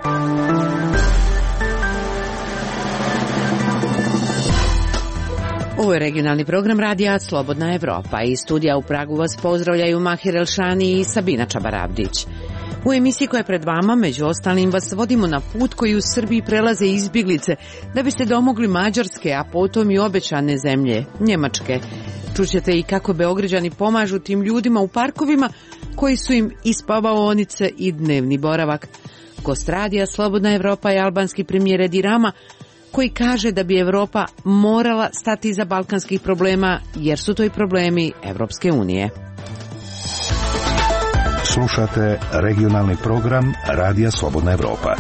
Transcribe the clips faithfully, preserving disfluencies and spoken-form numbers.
Ovo je regionalni program radija Slobodna Evropa. Iz studija u Pragu vas pozdravljaju Mahir Elšani i Sabina Čabarabdić. U emisiji koja je pred vama, među ostalim, vas vodimo na put koji u Srbiji prelaze izbjeglice da bi se domogli Mađarske, a potom i obećane zemlje, Njemačke. Čućete i kako Beograđani pomažu tim ljudima u parkovima koji su im i spavaonice i dnevni boravak. Gost radija Slobodna Evropa je albanski premijer Edi Rama, koji kaže da bi Evropa morala stati iza balkanskih problema, jer su to i problemi Evropske unije. Slušate regionalni program Radija Slobodna Evropa.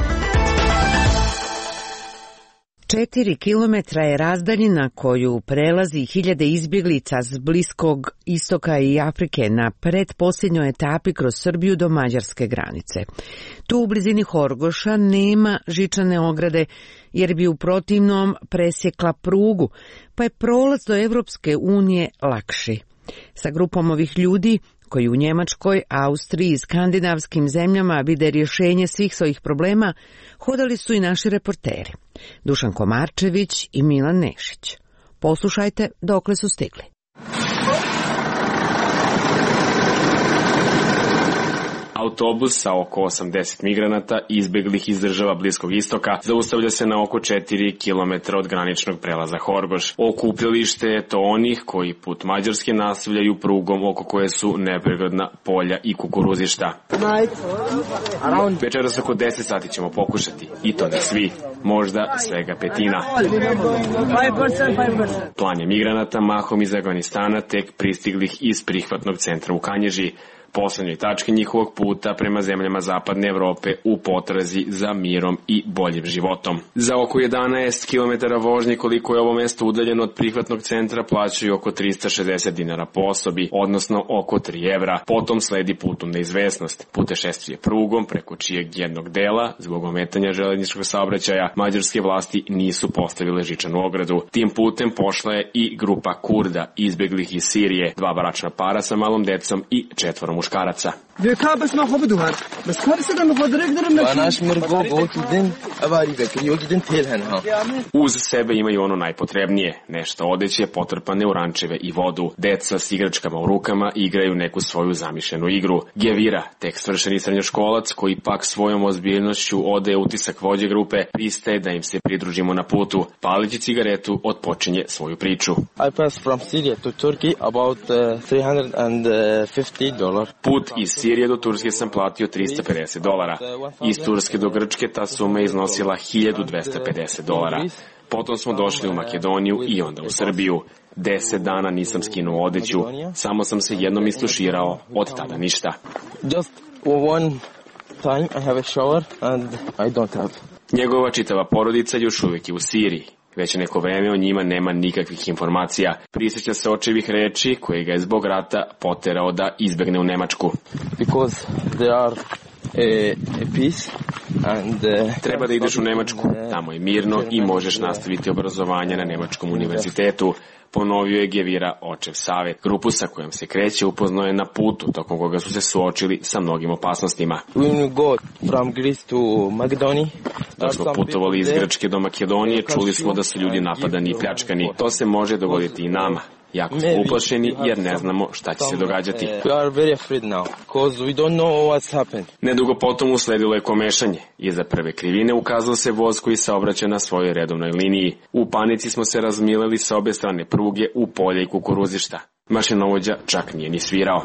Četiri kilometra je razdaljina koju prelazi hiljade izbjeglica s Bliskog istoka i Afrike na pretposljednjoj etapi kroz Srbiju do mađarske granice. Tu u blizini Horgoša nema žičane ograde, jer bi u protivnom presjekla prugu, pa je prolaz do Evropske unije lakši. Sa grupom ovih ljudi, koji u Njemačkoj, Austriji i skandinavskim zemljama vide rješenje svih svojih problema, hodali su i naši reporteri, Dušan Komarčević i Milan Nešić. Poslušajte dokle su stigli. Autobus sa oko osamdeset migranata izbjeglih iz država Bliskog istoka zaustavlja se na oko četiri kilometra od graničnog prelaza Horgoš. Okupljalište je to onih koji put Mađarske nastavljaju prugom oko koje su nepregledna polja i kukuruzišta. Večeras oko deset sati ćemo pokušati, i to ne svi, možda svega petina. Plan je migranata mahom iz Afganistana tek pristiglih iz prihvatnog centra u Kanježi, poslednjoj tački njihovog puta prema zemljama zapadne Evrope u potrazi za mirom i boljim životom. Za oko jedanaest kilometara vožnje koliko je ovo mesto udaljeno od prihvatnog centra plaćaju oko trista šezdeset dinara po osobi, odnosno oko tri evra. Potom sledi put u neizvesnost, putešestvije prugom preko čijeg jednog dela, zbog ometanja železničkog saobraćaja, mađarske vlasti nisu postavile žičanu ogradu. Tim putem pošla je i grupa Kurda izbjeglih iz Sirije, dva bračna para sa malom decom i četvoro muškaraca. Uz sebe imaju ono najpotrebnije, nešto odeće potrpane u rančeve i vodu. Deca s igračkama u rukama igraju neku svoju zamišljenu igru. Gevira, tek svršeni srednjoškolac koji pak svojom ozbiljnošću odaje utisak vođe grupe, pristaje da im se pridružimo na putu. Palići cigaretu odpočinje svoju priču. I passed from Syria to Turkey about uh, three hundred fifty dollars. Put iz Sirije do Turske sam platio trista pedeset dolara. Iz Turske do Grčke ta suma je iznosila hiljadu dvesta pedeset dolara. Potom smo došli u Makedoniju i onda u Srbiju. Deset dana nisam skinuo odeću, samo sam se jednom istuširao, od tada ništa. Just one time I have a shower and I don't have. Njegova čitava porodica još uvijek je u Siriji. Već neko vreme o njima nema nikakvih informacija. Prisjeća se očevih reči koje ga je zbog rata poterao da izbegne u Nemačku. Because there are a, a peace and, uh, Treba da ideš u Nemačku, tamo je mirno i možeš nastaviti obrazovanje na Nemačkom univerzitetu, ponovio je Gevira očev Save. Grupu sa kojom se kreće upoznao je na putu, tokom koga su se suočili sa mnogim opasnostima. When we go from Greece to Macedonia, da smo putovali iz Grčke do Makedonije, čuli smo da su ljudi napadani i pljačkani. To se može dogoditi i nama. Jako smo uplašeni jer ne znamo šta će se događati. Nedugo potom usledilo je komešanje. Iza prve krivine ukazao se voz koji saobraća na svojoj redovnoj liniji. U panici smo se razmileli sa obe strane pruge u polje i kukuruzišta. Mašinovođa čak nije ni svirao.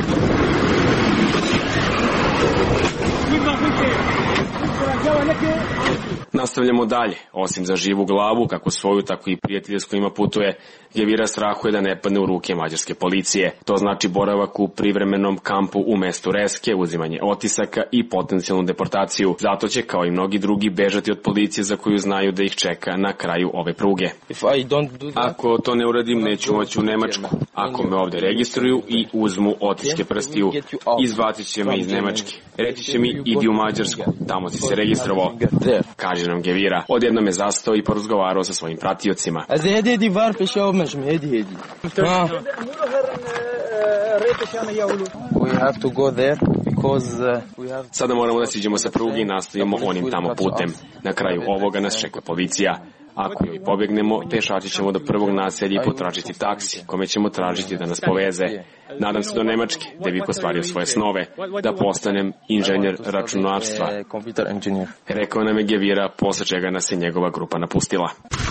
Nastavljamo dalje. Osim za živu glavu, kako svoju, tako i prijatelje s kojima putuje, Gevira strahuje da ne padne u ruke mađarske policije. To znači boravak u privremenom kampu u mestu Reske, uzimanje otisaka i potencijalnu deportaciju. Zato će, kao i mnogi drugi, bežati od policije za koju znaju da ih čeka na kraju ove pruge. Ako to ne uradim, neću moći u Nemačku. Ako me ovdje registruju i uzmu otiske prstiju, izbacit će me iz Nemačke. Reći će mi, idi u Mađarsku, tamo si se registrovao, kaže nam Gevira. Odjednom je zastao i porazgovarao sa svojim pratiocima. We have to go there Sada moramo da siđemo sa pruge i nastavimo onim tamo putem. Na kraju ovoga nas čeka policija. Ako joj pobjegnemo, pešači ćemo do prvog naselja i potražiti taksi, kome ćemo tražiti da nas poveze. Nadam se do Nemačke, da bih ostvario svoje snove, da postanem inženjer računarstva. Rekao nam je Gevira, posle čega nas je njegova grupa napustila.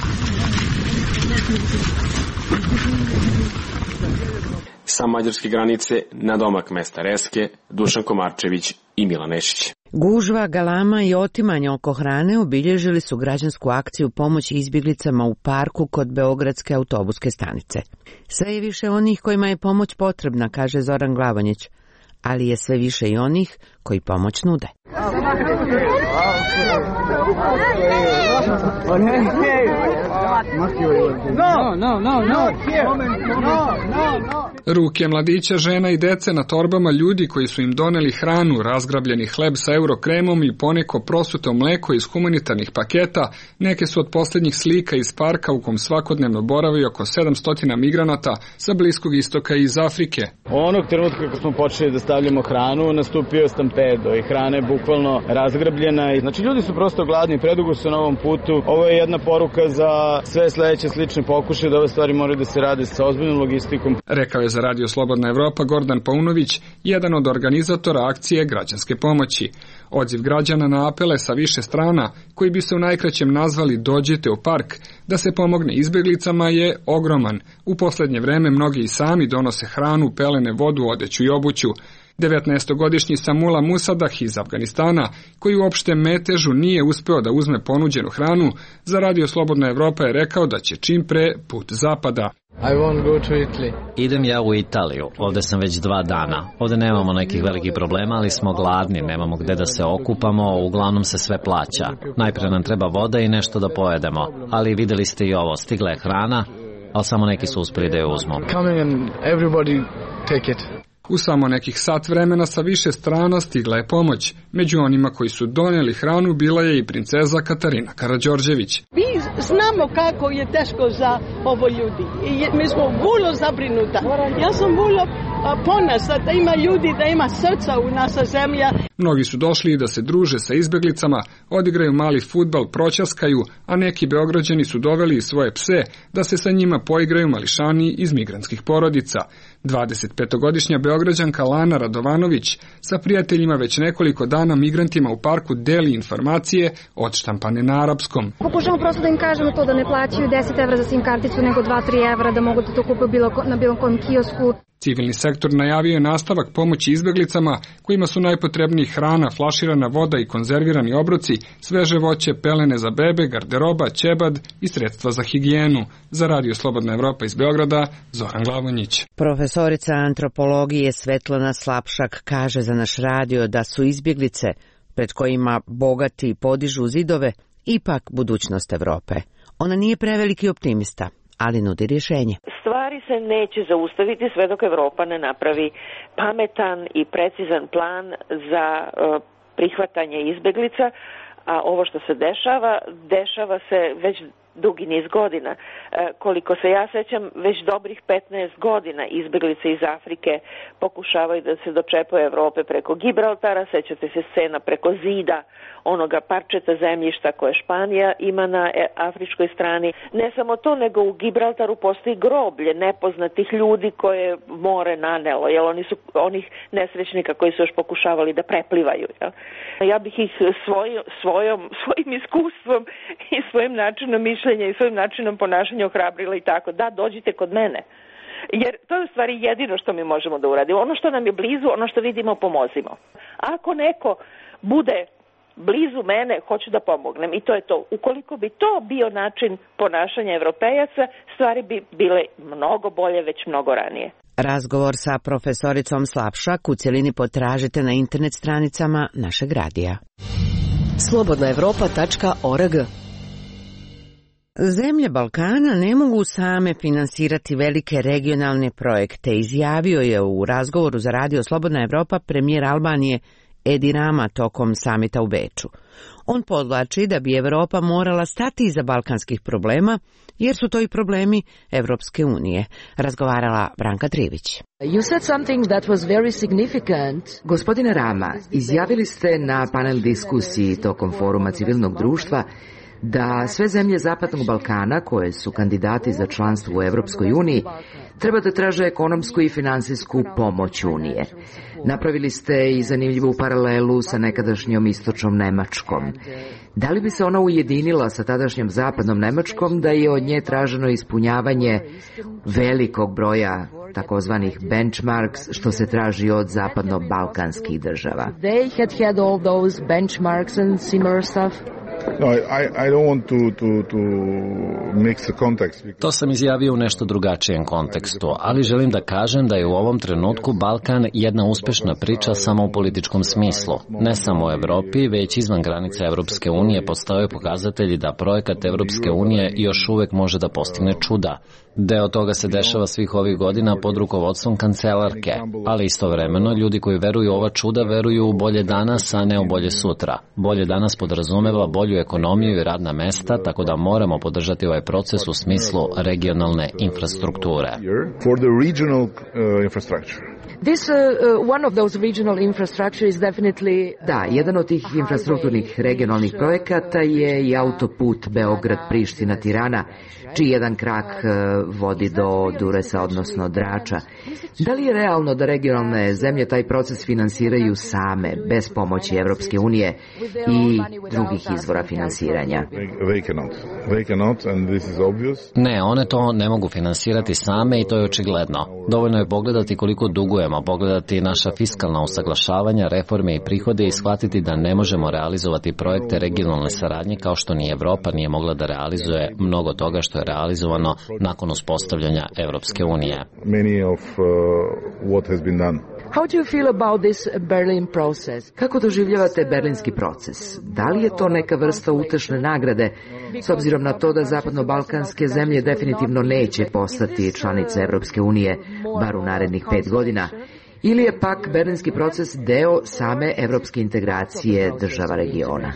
Sa mađarske granice, na domak mesta Reske, Dušan Komarčević i Milan Nešić. Gužva, galama i otimanje oko hrane obilježili su građansku akciju pomoći izbjeglicama u parku kod Beogradske autobuske stanice. Sve je više onih kojima je pomoć potrebna, kaže Zoran Glavonjić, ali je sve više i onih koji pomoć nude. Ruke mladića, žena i dece na torbama ljudi koji su im doneli hranu, razgrabljeni hleb sa eurokremom i poneko prosuto mleko iz humanitarnih paketa, neke su od posljednjih slika iz parka u kom svakodnevno boravi oko sedamsto migranata sa Bliskog istoka i iz Afrike. Onog trenutka kako smo počeli da stavljamo hranu, nastupio stampedo i hrana je bukvalno razgrabljena. Znači ljudi su prosto gladni, predugo su na ovom putu. Ovo je jedna poruka za sve sledeće slične pokušaje da ove stvari moraju da se rade sa ozbiljnom logistikom. Rekao je za Radio Slobodna Evropa Gordan Paunović, jedan od organizatora akcije građanske pomoći. Odziv građana na apele sa više strana, koji bi se u najkraćem nazvali Dođite u park, da se pomogne izbjeglicama je ogroman. U poslednje vreme mnogi i sami donose hranu, pelene, vodu, odeću i obuću. devetnaestogodišnji Samula Musadah iz Afganistana, koji uopšte metežu nije uspeo da uzme ponuđenu hranu, za Radio Slobodna Evropa je rekao da će čim pre put zapada. I won't go to Italy. Idem ja u Italiju, ovde sam već dva dana. Ovde nemamo nekih velikih problema, ali smo gladni, nemamo gde da se okupamo, uglavnom se sve plaća. Najpre nam treba voda i nešto da pojedemo, ali videli ste i ovo, stigla je hrana, ali samo neki su uspeli da je uzmu. Coming and everybody take it. U samo nekih sat vremena sa više strana stigla je pomoć. Među onima koji su donijeli hranu bila je i princeza Katarina Karađorđević. Mi znamo kako je teško za ovo ljudi i mi smo vrlo zabrinuta. Ja sam vrlo ponosna da ima ljudi, da ima srca u naša zemlja. Mnogi su došli da se druže sa izbjeglicama, odigraju mali fudbal, proćaskaju, a neki Beograđani su doveli svoje pse da se sa njima poigraju mališani iz migrantskih porodica. dvadesetpetogodišnja Beograđanka Lana Radovanović sa prijateljima već nekoliko dana migrantima u parku deli informacije odštampane na arapskom. Pokušamo prosto da im kažemo to da ne plaćaju deset evra za sim karticu nego dva do tri evra, da mogu da to kupe bilo, na bilo kojem kiosku. Civilni sektor najavio je nastavak pomoći izbjeglicama kojima su najpotrebniji hrana, flaširana voda i konzervirani obroci, sveže voće, pelene za bebe, garderoba, ćebad i sredstva za higijenu. Za Radio Slobodna Evropa iz Beograda, Zoran Glavonjić. Profesorica antropologije Svetlana Slapšak kaže za naš radio da su izbjeglice, pred kojima bogati podižu zidove, ipak budućnost Evrope. Ona nije preveliki optimista, ali nudi rješenje. Stvari se neće zaustaviti sve dok Evropa ne napravi pametan i precizan plan za uh, prihvatanje izbeglica, a ovo što se dešava, dešava se već dugi niz godina. E, koliko se ja sećam, već dobrih petnaest godina izbeglice iz Afrike pokušavaju da se dočepaju Evrope preko Gibraltara, sećate se scena preko zida, onoga parčeta zemljišta koje Španija ima na afričkoj strani. Ne samo to, nego u Gibraltaru postoji groblje nepoznatih ljudi koje more nanelo, jer oni su onih nesrećnika koji su još pokušavali da preplivaju. Ja, ja bih ih svoj, svojom, svojim iskustvom i svojim načinom mišljenja i svojim načinom ponašanja ohrabrila i tako. Da, dođite kod mene. Jer to je u stvari jedino što mi možemo da uradimo. Ono što nam je blizu, ono što vidimo, pomozimo. Ako neko bude blizu mene, hoću da pomognem i to je to. Ukoliko bi to bio način ponašanja Evropejaca, stvari bi bile mnogo bolje već mnogo ranije. Razgovor sa profesoricom Slapšak u cjelini potražite na internet stranicama našeg radija. slobodna evropa tačka org. Zemlje Balkana ne mogu same finansirati velike regionalne projekte, izjavio je u razgovoru za Radio Slobodna Evropa premijer Albanije Edi Rama tokom samita u Beču. On podvlači da bi Evropa morala stati iza balkanskih problema, jer su to i problemi Evropske unije. Razgovarala Branka Trivić. You said something that was very significant. Gospodine Rama, izjavili ste na panel diskusiji tokom foruma civilnog društva da sve zemlje Zapadnog Balkana koje su kandidati za članstvo u Evropskoj uniji treba da traže ekonomsku i finansijsku pomoć Unije. Napravili ste i zanimljivu paralelu sa nekadašnjom istočnom Nemačkom. Da li bi se ona ujedinila sa tadašnjom zapadnom Nemačkom da je od nje traženo ispunjavanje velikog broja takozvanih benchmarks što se traži od zapadno-balkanskih država? They had had all those benchmarks and similar stuff. No, I, I don't want to, to, to mix the context. To sam izjavio u nešto drugačijem kontekstu, ali želim da kažem da je u ovom trenutku Balkan jedna uspešna priča samo u političkom smislu. Ne samo u Evropi, već izvan granica Evropske unije postoje pokazatelji da projekat Evropske unije još uvek može da postigne čuda. Deo toga se dešava svih ovih godina pod rukovodstvom kancelarke, ali istovremeno ljudi koji veruju u ova čuda veruju u bolje danas, a ne u bolje sutra. Bolje danas podrazumeva bolju ekonomiju i radna mesta, tako da moramo podržati ovaj proces u smislu regionalne infrastrukture. For the regional uh, infrastructure. This uh, uh, one of those regional infrastructure is definitely... Da, jedan od tih infrastrukturnih regionalnih projekata je i autoput Beograd-Priština-Tirana, čiji jedan krak uh, vodi do Duresa, odnosno Drača. Da li je realno da regionalne zemlje taj proces finansiraju same, bez pomoći Evropske unije i drugih izvora finansiranja? Ne, one to ne mogu finansirati same i to je očigledno. Dovoljno je pogledati koliko dugujemo, pogledati naša fiskalna usaglašavanja, reforme i prihode i shvatiti da ne možemo realizovati projekte regionalne saradnje kao što ni Evropa nije mogla da realizuje mnogo toga što je realizovano nakon uspostavljanja Evropske unije. Many of uh, what has been done. How do you feel about this Berlin process? Kako doživljavate berlinski proces? Da li je to neka vrsta utešne nagrade, s obzirom na to da zapadno-balkanske zemlje definitivno neće postati članice Evropske unije, bar u narednih pet godina? Ili je pak berlinski proces deo same evropske integracije država regiona?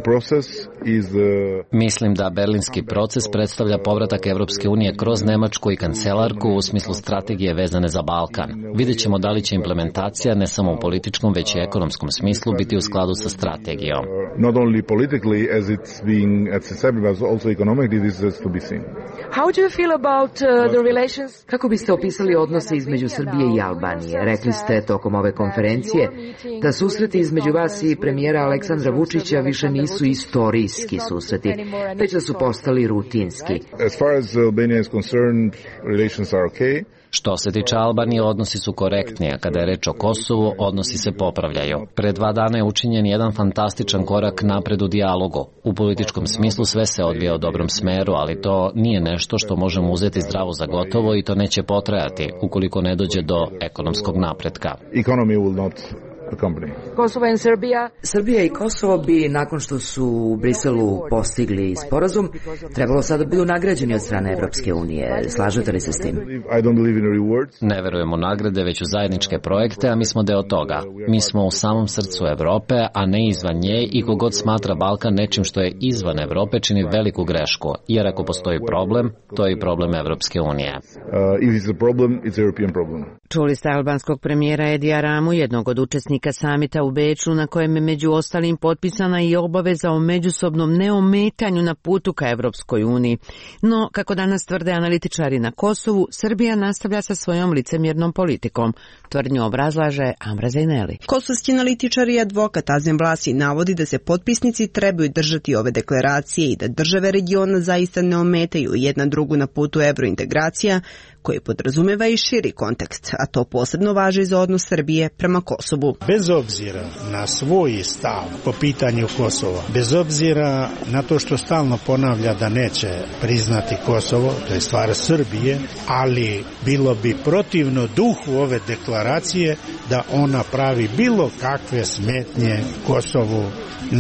Mislim da berlinski proces predstavlja povratak Evropske unije kroz Nemačku i kancelarku u smislu strategije vezane za Balkan. Vidjet ćemo da li će implementacija ne samo u političkom, već i ekonomskom smislu biti u skladu sa strategijom. Not only politically as it's being established, but also economically this is to be seen. How do you feel about uh, the relations? Kako biste opisali odnose između Srbije i Albanije? Rekli ste tokom ove konferencije da susreti između vas i premijera Aleksandra Vučića više nisu istorijski susreti, već da su postali rutinski. As far as Albania is concerned, relations are okay. Što se tiče Albanije, odnosi su korektni, a kada je reč o Kosovu, odnosi se popravljaju. Pre dva dana je učinjen jedan fantastičan korak napred u dijalogu. U političkom smislu sve se odvija u dobrom smeru, ali to nije nešto što možemo uzeti zdravo za gotovo i to neće potrajati ukoliko ne dođe do ekonomskog napretka. Economy will not Kosovo i Srbija. Srbija i Kosovo bi, nakon što su u Briselu postigli sporazum, trebalo sada budu nagrađeni od strane Evropske unije. Slažete li se s tim? Ne verujemo nagrade, već u zajedničke projekte, a mi smo deo toga. Mi smo u samom srcu Evrope, a ne izvan nje, i kogod smatra Balkan nečim što je izvan Evrope čini veliku grešku, jer ako postoji problem, to je i problem Evropske unije. Čuli ste albanskog premijera Edija Ramu, jednog od učesnika samita u Beču, na kojem je među ostalim potpisana i obaveza o međusobnom neometanju na putu ka Evropskoj uniji. No, kako danas tvrde analitičari na Kosovu, Srbija nastavlja sa svojom licemjernom politikom. Tvrdnju obrazlaže Amra Zejneli. Kosovski analitičar i advokat Azem Vlasi navodi da se potpisnici trebaju držati ove deklaracije i da države regiona zaista ne ometaju jedna drugu na putu evrointegracija, koji podrazumeva i širi kontekst, a to posebno važi za odnos Srbije prema Kosovu. Bez obzira na svoj stav po pitanju Kosova, bez obzira na to što stalno ponavlja da neće priznati Kosovo, to je stvar Srbije, ali bilo bi protivno duhu ove deklaracije da ona pravi bilo kakve smetnje Kosovu na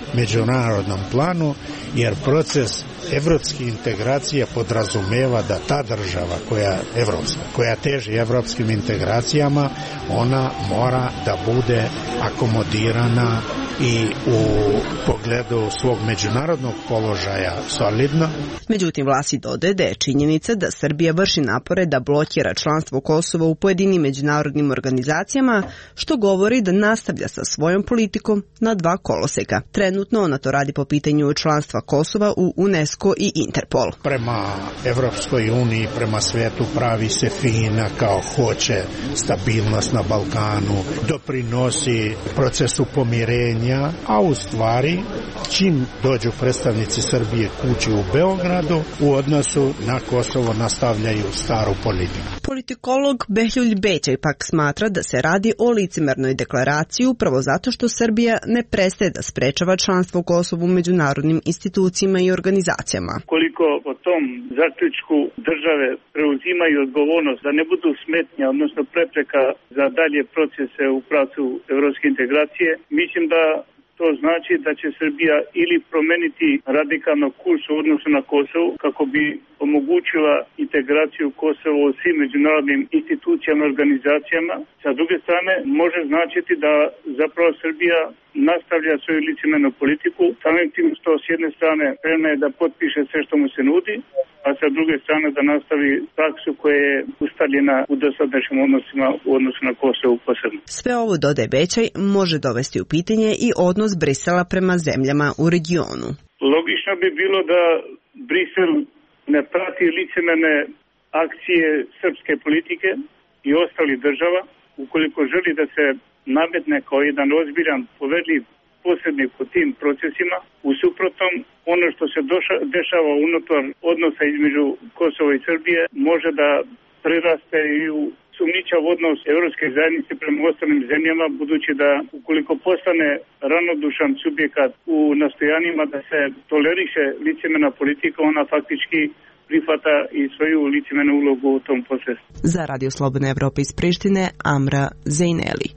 međunarodnom planu, jer proces evropske integracije podrazumeva da ta država koja evropska, koja teži evropskim integracijama, ona mora da bude akomodirana i u pogledu svog međunarodnog položaja solidno. Međutim, Vlasi dodaje da je činjenica da Srbija vrši napore da blokira članstvo Kosova u pojedinim međunarodnim organizacijama, što govori da nastavlja sa svojom politikom na dva koloseka. Trenutno ona to radi po pitanju članstva Kosova u UNESCO i Interpol. Prema Evropskoj uniji, prema svetu pravi se fina kao hoće stabilnost na Balkanu, doprinosi procesu pomirenja, a u stvari čim dođu predstavnici Srbije kući u Beogradu, u odnosu na Kosovo nastavljaju staru politiku. Politikolog Behlulj Bećaj pak smatra da se radi o licemernoj deklaraciji upravo zato što Srbija ne prestaje da sprečava članstvo Kosovu u međunarodnim institucijama i organizacijama. Koliko po tom zaključku države preuzimaju odgovornost da ne budu smetnja, odnosno prepreka za dalje procese u pravcu evropske integracije, mislim da to znači da će Srbija ili promeniti radikalno kurs u odnosu na Kosovo kako bi omogućila integraciju Kosova u svim međunarodnim institucijama i organizacijama. Sa druge strane, može značiti da zapravo Srbija nastavlja svoju licemernu politiku, samim tim što s jedne strane spremna je da potpiše sve što mu se nudi, a sa druge strane da nastavi praksu koja je ustaljena u dosadašnjim odnosima u odnosu na Kosovo posebno. Sve ovo, dodaje Bećaj, može dovesti u pitanje i odnos Brisela prema zemljama u regionu. Logično bi bilo da Brisel ne prati licemerne akcije srpske politike i ostalih država, ukoliko želi da se nametne kao jedan ozbiljan, povedljiv posrednik u tim procesima. U suprotnom, ono što se doša, dešava unutar odnosa između Kosova i Srbije može da preraste i u sumnjičav odnos evropske zajednice prema ostalim zemljama, budući da ukoliko postane ravnodušan subjekat u nastojanjima da se toleriše licemerna politika, ona faktički prihvata i svoju licemenu ulogu u tom procesu. Za Radio Slobodna Evropa iz Prištine, Amra Zejneli.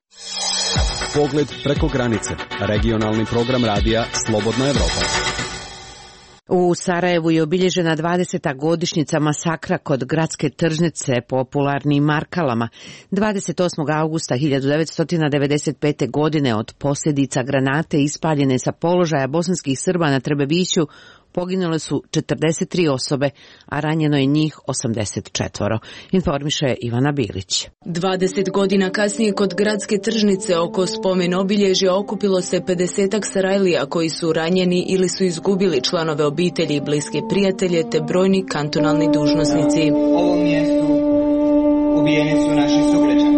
Pogled preko granice. Regionalni program radija Slobodna Evropa. U Sarajevu je obilježena dvadeseta godišnjica masakra kod gradske tržnice popularni Markalama. dvadeset osmog avgusta hiljadu devetsto devedeset pete. godine od posljedica granate ispaljene sa položaja bosanskih Srba na Trebeviću poginule su četrdeset tri osobe, a ranjeno je njih osamdeset četiri. Informiše Ivana Bilić. dvadeset godina kasnije kod gradske tržnice oko spomen obilježja okupilo se pedesetak Sarajlija koji su ranjeni ili su izgubili članove obitelji i bliske prijatelje te brojni kantonalni dužnosnici. Na ovom mjestu ubijeni su naši sugrađani.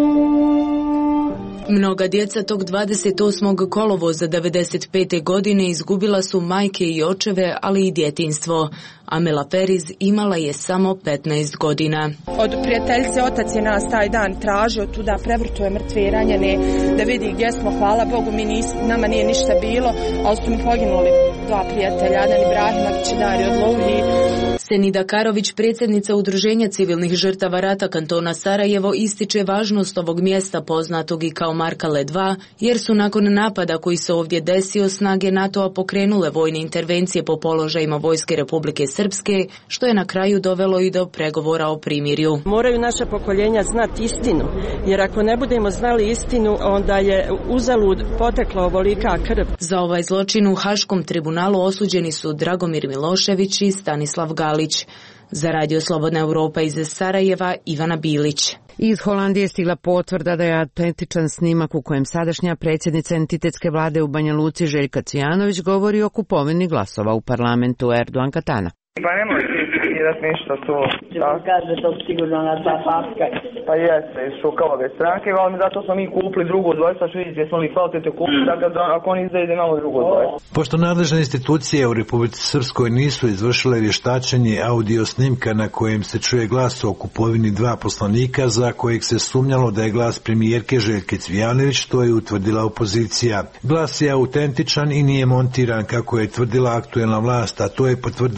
Mnoga djeca tog dvadeset osmog kolovoza devedeset pete. godine izgubila su majke i očeve, ali i djetinjstvo. Amela Periz imala je samo petnaest godina. Od prijateljice otac je nas taj dan tražio tuda, prevrtuje mrtve i ranjene, da vidi gdje smo. Hvala Bogu, mi nis, nama nije ništa bilo, ali su mi poginuli dva prijatelja, Adan Ibrahimović i Dario Odlovlji. Senida Karović, predsjednica Udruženja civilnih žrtava rata kantona Sarajevo, ističe važnost ovog mjesta poznatog i kao Markale dva, jer su nakon napada koji se ovdje desio snage NATO-a pokrenule vojne intervencije po položajima vojske Republike Srpske, što je na kraju dovelo i do pregovora o primirju. Moraju naša pokoljenja znati istinu, jer ako ne budemo znali istinu, onda je uzalud potekla ovolika krv. Za ovaj zločin u Haškom tribunalu osuđeni su Dragomir Milošević i Stanislav Galić. Za Radio Slobodna Evropa iz Sarajeva, Ivana Bilić. Iz Holandije stigla potvrda da je autentičan snimak u kojem sadašnja predsjednica entitetske vlade u Banja Luci Željka Cvijanović govori o kupovini glasova u parlamentu Erdogan Katana. Pa nemojte citirati ništa to. Da kaže to sigurno na ta papka. Pa jeste, iz Šukalove stranke, ali zato smo mi kupili drugo dvojstva, što vidite, smo li kvalitetno kupili, dakle ako oni izdaje malo drugo dvojstvo. Pošto nadležne institucije u Republici Srpskoj nisu izvršile vještačenje audio snimka na kojem se čuje glas o kupovini dva poslanika za kojeg se sumnjalo da je glas premijerke Željke Cvijanović, to je utvrdila opozicija. Glas je autentičan i nije montiran kako je tvrdila aktuelna vlast, a to je potvrdila i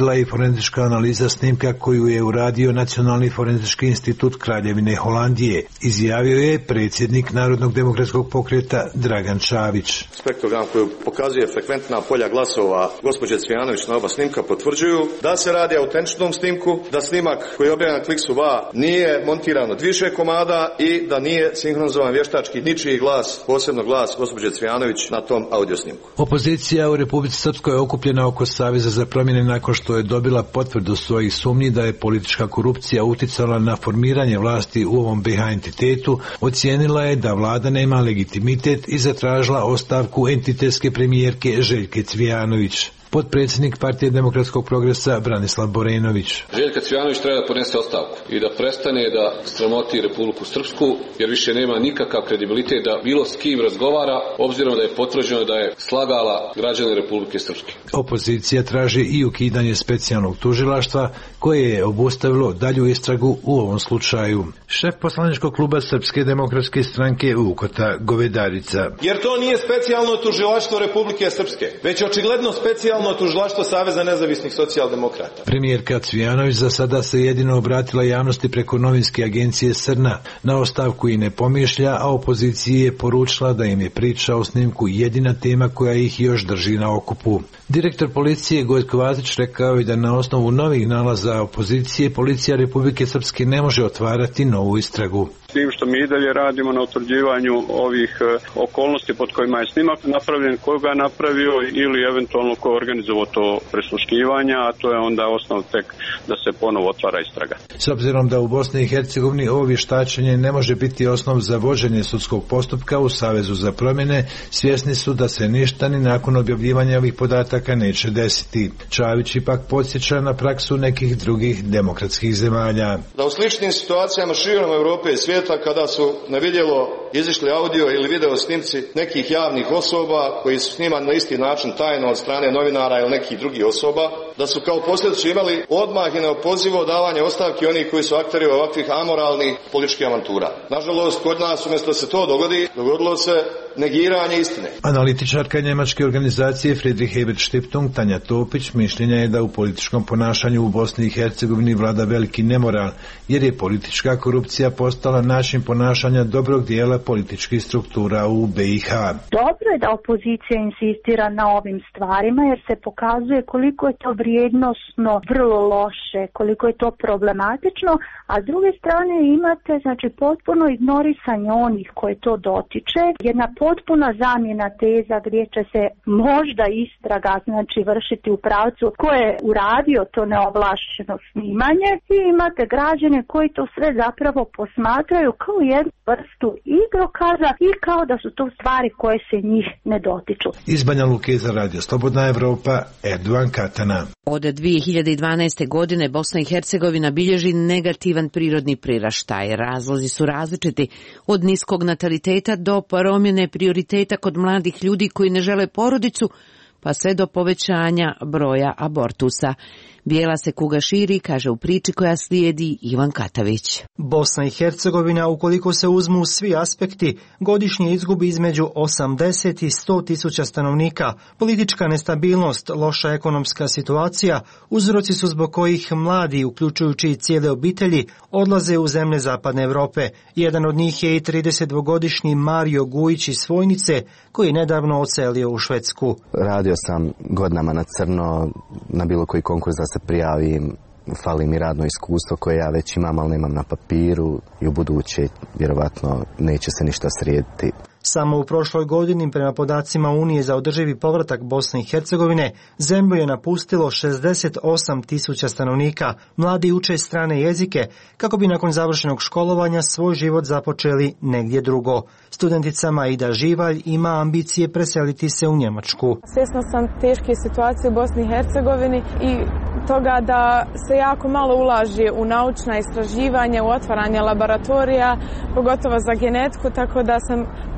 forenzička analiza snimka koju je uradio Nacionalni forenzički institut Kraljevine Holandije, izjavio je predsjednik Narodnog demokratskog pokreta Dragan Čavić. Spektrogram koji pokazuje frekventna polja glasova gospođe Cvijanović na oba snimka potvrđuju da se radi o autentičnom snimku, da snimak koji je objavljen na Kliksu dva nije montiran od više komada i da nije sinhronizovan vještački ničiji glas, posebno glas gospođe Cvijanović na tom audio snimku. Opozicija u Republici Srpskoj je okupljena oko Saveza za promjene nakon što je dobila potvrdu svojih sumnji da je politička korupcija uticala na formiranje vlasti u ovom B H entitetu, ocijenila je da vlada nema legitimitet i zatražila ostavku entitetske premijerke Željke Cvijanović. Potpredsjednik Partije demokratskog progresa Branislav Borenović. Željka Cvijanović treba da podnese ostavku i da prestane da sramoti Republiku Srpsku, jer više nema nikakav kredibilitet da bilo s kim razgovara, obzirom da je potvrđeno da je slagala građane Republike Srpske. Opozicija traži i ukidanje specijalnog tužilaštva koje je obustavilo dalju istragu u ovom slučaju. Šef poslaničkog kluba Srpske demokratske stranke Vukota Govedarica. Jer to nije specijalno tužilaštvo Republike Srpske, već očigledno specijalno tužilaštvo Saveza nezavisnih socijaldemokrata. Premijerka Cvijanović za sada se jedino obratila javnosti preko novinske agencije Srna. Na ostavku i ne pomišlja, a opoziciji je poručila da im je priča o snimku jedina tema koja ih još drži na okupu. Direktor policije Gojko Vazić rekao je da na osnovu novih nalaza opozicije policija Republike Srpske ne može otvarati novu istragu. Tim što mi i dalje radimo na utvrđivanju ovih okolnosti pod kojima je snimak napravljen, ko ga napravio ili eventualno ko je organizovao to prisluškivanja, a to je onda osnov tek da se ponovo otvara istraga. S obzirom da u Bosni i Hercegovini ovo vještačenje ne može biti osnov za vođenje sudskog postupka u Savezu za promjene, svjesni su da se ništa ni nakon objavljivanja ovih podataka neće desiti. Čavić ipak podsjeća na praksu nekih drugih demokratskih zemalja. Da u sličnim situacijama širom Europe i svijeta kada su na vidjelo izišli audio ili video snimci nekih javnih osoba koji su snimani na isti način tajno od strane novinara ili nekih drugih osoba, da su kao posljedicu imali odmah i neopozivo davanje ostavki onih koji su akteri ovakvih amoralnih političkih avantura. Nažalost, kod nas umjesto da se to dogodi, dogodilo se negiranje istine. Analitičarka njemačke organizacije Friedrich Ebert Stiftung Tanja Topić mišljenja je da u političkom ponašanju u Bosni i Hercegovini vlada veliki nemoral, jer je politička korupcija postala način ponašanja dobrog dijela političkih struktura u B i H. Dobro je da opozicija insistira na ovim stvarima, jer se pokazuje koliko je to vrijednosno vrlo loše, koliko je to problematično, a s druge strane imate znači potpuno ignorisanje onih koje to dotiče, jedna potpuna zamjena teza gdje će se možda istraga znači vršiti u pravcu ko je uradio to neovlašćeno snimanje i imate građane koji to sve zapravo posmatraju kao jednu vrstu igrokaza i kao da su to stvari koje se njih ne dotiču. Iz Banja Luke za Radio Slobodna Evropa, Erdogan Katana. Od dvije hiljade dvanaeste. godine Bosna i Hercegovina bilježi negativan prirodni priraštaj. Razlozi su različiti, od niskog nataliteta do promjene prioriteta kod mladih ljudi koji ne žele porodicu, pa sve do povećanja broja abortusa. Bijela se kuga širi, kaže u priči koja slijedi Ivan Katavić. Bosna i Hercegovina, ukoliko se uzmu svi aspekti, godišnje izgubi između osamdeset i sto tisuća stanovnika. Politička nestabilnost, loša ekonomska situacija, uzroci su zbog kojih mladi, uključujući i cijele obitelji, odlaze u zemlje Zapadne Evrope. Jedan od njih je i tridesetdvogodišnji Mario Gujić iz Svojnice, koji je nedavno odselio u Švedsku. Radio sam godinama na crno, na bilo koji konkurs da se prijavim, fali mi radno iskustvo koje ja već imam, ali nemam na papiru i u buduće vjerovatno neće se ništa srediti. Samo u prošloj godini, prema podacima Unije za održivi povratak Bosne i Hercegovine, zemlju je napustilo šezdeset osam tisuća stanovnika. Mladi uče strane jezike kako bi nakon završenog školovanja svoj život započeli negdje drugo. Studentica Maida Živalj ima ambicije preseliti se u Njemačku. Svjesna sam teške situacije u Bosni i Hercegovini i toga da se jako malo ulaže u naučna istraživanja, u otvaranje laboratorija, pogotovo za genetiku, tako da sam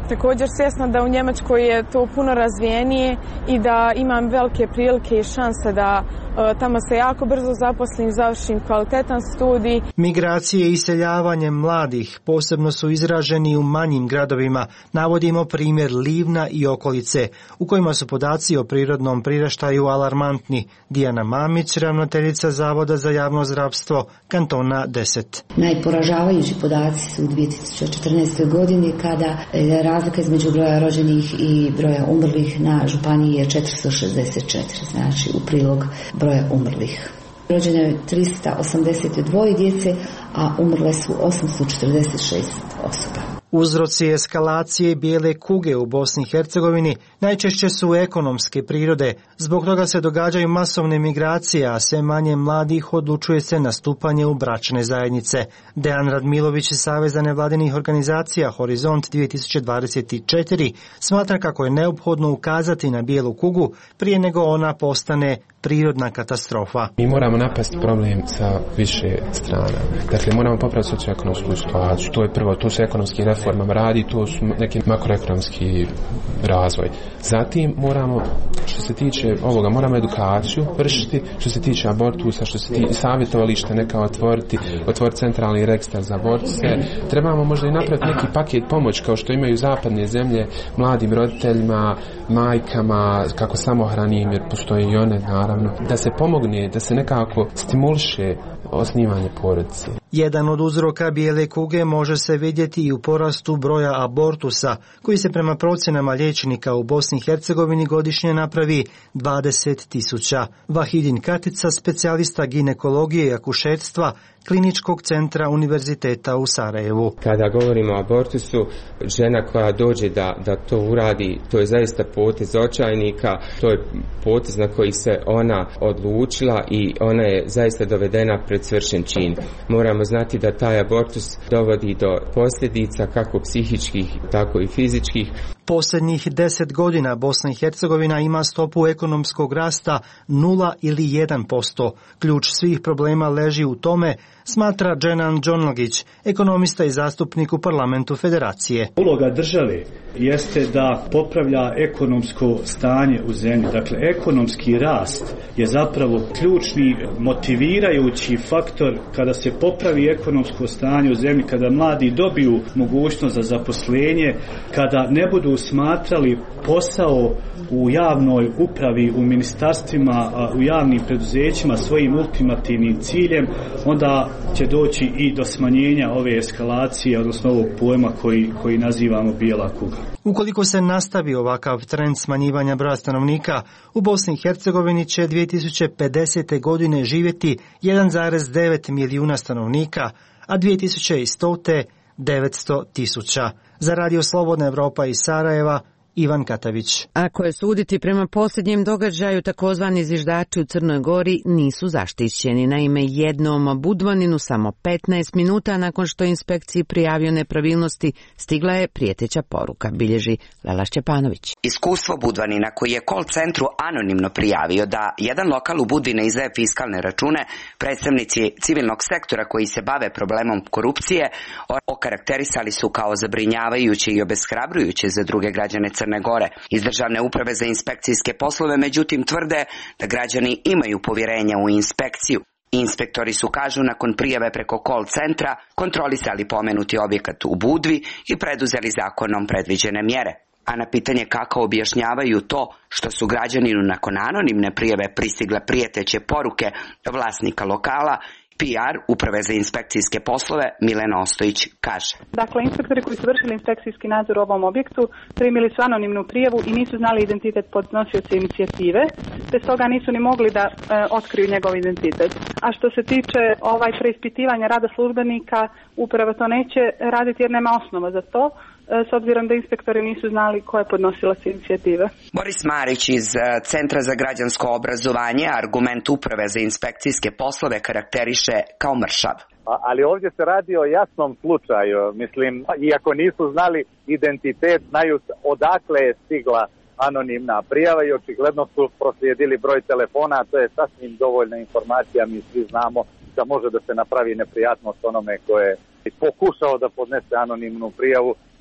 također svjesna da u Njemačkoj je to puno razvijenije i da imam velike prilike i šanse da uh, tamo se jako brzo zaposlim, završim kvalitetan studij. Migracije i iseljavanje mladih posebno su izraženi u manjim gradovima. Navodimo primjer Livna i okolice, u kojima su podaci o prirodnom priraštaju alarmantni. Dijana Mamić, ravnateljica Zavoda za javno zdravstvo, kantona deset. Najporažavajući podaci su u dvije tisuće četrnaestoj godini kada je razlika između broja rođenih i broja umrlih na županiji je četiristo šezdeset četiri, znači u prilog broja umrlih. Rođeno je trista osamdeset dva djece, a umrle su osamsto četrdeset šest osoba. Uzroci eskalacije bijele kuge u Bosni i Hercegovini najčešće su ekonomske prirode. Zbog toga se događaju masovne migracije, a sve manje mladih odlučuje se na stupanje u bračne zajednice. Dejan Radmilović iz Saveza nevladinih organizacija Horizont dvije tisuće dvadeset četiri smatra kako je neophodno ukazati na bijelu kugu prije nego ona postane prirodna katastrofa. Mi moramo napasti problem sa više strana. Dakle, moramo popraviti socioekonomsku situaciju. To je prvo, to su ekonomski reformama radi, to su neki makroekonomski razvoj. Zatim moramo, što se tiče ovoga, moramo edukaciju vršiti, što se tiče abortusa, što se tiče savjetovališta neka otvoriti, otvoriti centralni registar za abortuse. Trebamo možda i napraviti neki paket pomoć kao što imaju zapadne zemlje mladim roditeljima, majkama, kako samohranim, jer postoje i one, naravno, da se pomogne, da se nekako stimuliše osnivanje porodice. Jedan od uzroka bijele kuge može se vidjeti i u porastu broja abortusa, koji se prema procjenama liječnika u Bosni i Hercegovini godišnje napravi dvadeset tisuća. Vahidin Katica, specijalista ginekologije i akušerstva Kliničkog centra Univerziteta u Sarajevu. Kada govorimo o abortusu, žena koja dođe da, da to uradi, to je zaista potez očajnika, to je potez na koji se ona odlučila i ona je zaista dovedena pred svršen čin. Moramo znati da taj abortus dovodi do posljedica kako psihičkih, tako i fizičkih. Posljednjih deset godina Bosna i Hercegovina ima stopu ekonomskog rasta nula ili jedan posto. Ključ svih problema leži u tome, smatra Dženan Džonlogić, ekonomista i zastupnik u parlamentu federacije. Uloga države jeste da popravlja ekonomsko stanje u zemlji. Dakle, ekonomski rast je zapravo ključni motivirajući faktor kada se popravi ekonomsko stanje u zemlji, kada mladi dobiju mogućnost za zaposlenje, kada ne budu smatrali posao u javnoj upravi, u ministarstvima, u javnim preduzećima svojim ultimativnim ciljem, onda će doći i do smanjenja ove eskalacije, odnosno ovog pojma koji, koji nazivamo bijela kuga. Ukoliko se nastavi ovakav trend smanjivanja broja stanovnika, u Bosni i Hercegovini će dvije tisuće pedesete. godine živjeti jedan zarez devet milijuna stanovnika, a dvije tisuće stote devetsto tisuća. Za Radio Slobodna Evropa iz Sarajeva, Ivan Katavić. Ako je suditi prema posljednjem događaju, takozvani zviždači u Crnoj Gori nisu zaštićeni. Naime, jednom Budvaninu samo petnaest minuta nakon što inspekciji prijavio nepravilnosti stigla je prijeteća poruka, bilježi Lela Šćepanović. Iskustvo Budvanina koji je call centru anonimno prijavio da jedan lokal u Budvi ne izdaje fiskalne račune, predstavnici civilnog sektora koji se bave problemom korupcije okarakterisali su kao zabrinjavajuće i obeshrabrujuće za druge građane Crne Gore. Iz Državne uprave za inspekcijske poslove međutim tvrde da građani imaju povjerenja u inspekciju. Inspektori su, kažu, nakon prijave preko call centra kontrolisali pomenuti objekat u Budvi i preduzeli zakonom predviđene mjere. A na pitanje kako objašnjavaju to što su građaninu nakon anonimne prijave pristigle prijeteće poruke vlasnika lokala, P R Uprave za inspekcijske poslove Milena Ostojić kaže. Dakle, inspektori koji su vršili inspekcijski nadzor u ovom objektu primili su anonimnu prijavu i nisu znali identitet podnosioca inicijative, te stoga nisu ni mogli da e, otkriju njegov identitet. A što se tiče ovaj preispitivanja rada službenika, uprava to neće raditi jer nema osnova za to, s obzirom da inspektori nisu znali ko je podnosilac inicijative. Boris Marić iz Centra za građansko obrazovanje argument Uprave za inspekcijske poslove karakteriše kao mršav. Ali ovdje se radi o jasnom slučaju. Mislim, iako nisu znali identitet, znaju odakle je stigla anonimna prijava i očigledno su proslijedili broj telefona, a to je sasvim dovoljna informacija. Mi svi znamo da može da se napravi neprijatnost onome ko je pokušao da podnese anonimnu prijavu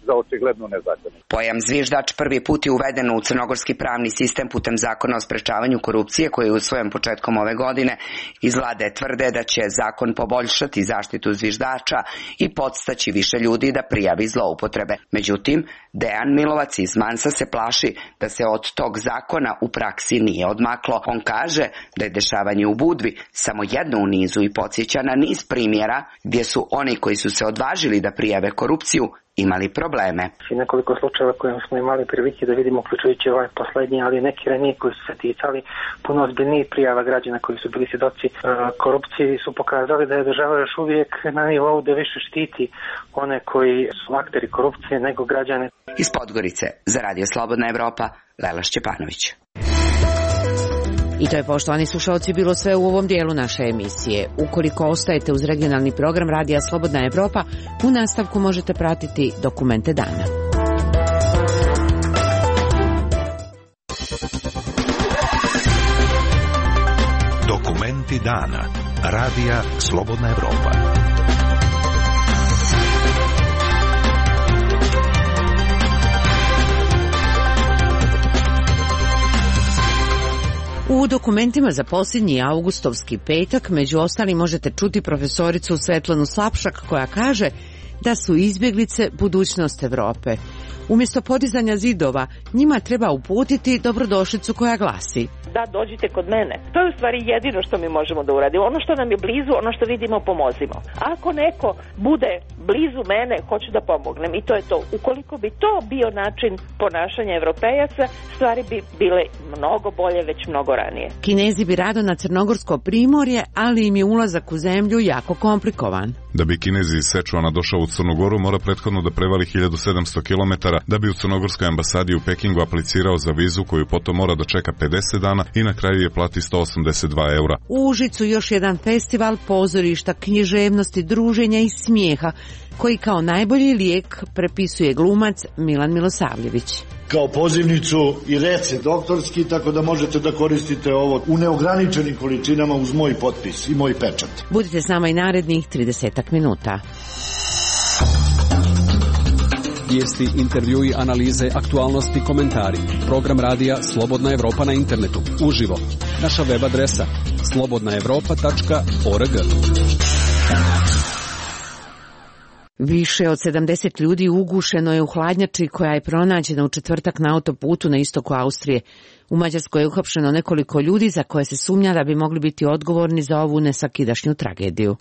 za očiglednu nezakonitost. Pojam zviždač prvi put je uveden u crnogorski pravni sistem putem zakona o sprečavanju korupcije koji je usvojen početkom ove godine. Iz vlade tvrde da će zakon poboljšati zaštitu zviždača i podstaći više ljudi da prijavi zloupotrebe. Međutim, Dejan Milovac iz Mansa se plaši da se od tog zakona u praksi nije odmaklo. On kaže da je dešavanje u Budvi samo jedno u nizu i podsjeća na niz primjera gdje su oni koji su se odvažili da prijave korupciju imali probleme. Nekoliko slučajeva koje smo imali prilike da vidimo, uključujući ovaj poslednji, ali neki ranije koji su se ticali puno ozbiljnijih prijava građana koji su bili svjedoci korupcije, su pokazali da je država još uvijek na nivou da više štiti one koji su akteri korupcije nego građane. Iz Podgorice za Radio Slobodna Evropa, Lela Šćepanović. I to je, poštovani slušalci, bilo sve u ovom dijelu naše emisije. Ukoliko ostajete uz regionalni program Radija Slobodna Evropa, u nastavku možete pratiti Dokumente dana. Dokumenti dana. Radija Slobodna Evropa. U dokumentima za posljednji avgustovski petak među ostalim možete čuti profesoricu Svetlanu Slapšak koja kaže da su izbjeglice budućnost Evrope. Umjesto podizanja zidova, njima treba uputiti dobrodošlicu koja glasi: da, dođite kod mene. To je u stvari jedino što mi možemo da uradimo. Ono što nam je blizu, ono što vidimo, pomozimo. Ako neko bude blizu mene, hoću da pomognem i to je to. Ukoliko bi to bio način ponašanja Evropejaca, stvari bi bile mnogo bolje već mnogo ranije. Kinezi bi rado na crnogorsko primorje, ali im je ulazak u zemlju jako komplikovan. Da bi Kinezi iz Sečuana došao u Crnu Goru, mora prethodno da prevali hiljadu sedamsto kilometara, da bi u crnogorskoj ambasadi u Pekingu aplicirao za vizu koju potom mora da čeka pedeset dana i na kraju je plati sto osamdeset dva eura. U Užicu još jedan festival pozorišta, književnosti, druženja i smijeha, koji kao najbolji lijek prepisuje glumac Milan Milosavljević. Kao pozivnicu i recept doktorski, tako da možete da koristite ovo u neograničenim količinama uz moj potpis i moj pečat. Budite s nama i narednih trideset minuta. Vijesti, intervjui, analize, aktualnosti, komentari. Program radija Slobodna Evropa na internetu. Uživo. Naša web adresa slobodna evropa tačka org. Više od sedamdeset ljudi ugušeno je u hladnjači koja je pronađena u četvrtak na autoputu na istoku Austrije. U Mađarskoj je uhapšeno nekoliko ljudi za koje se sumnja da bi mogli biti odgovorni za ovu nesvakidašnju tragediju.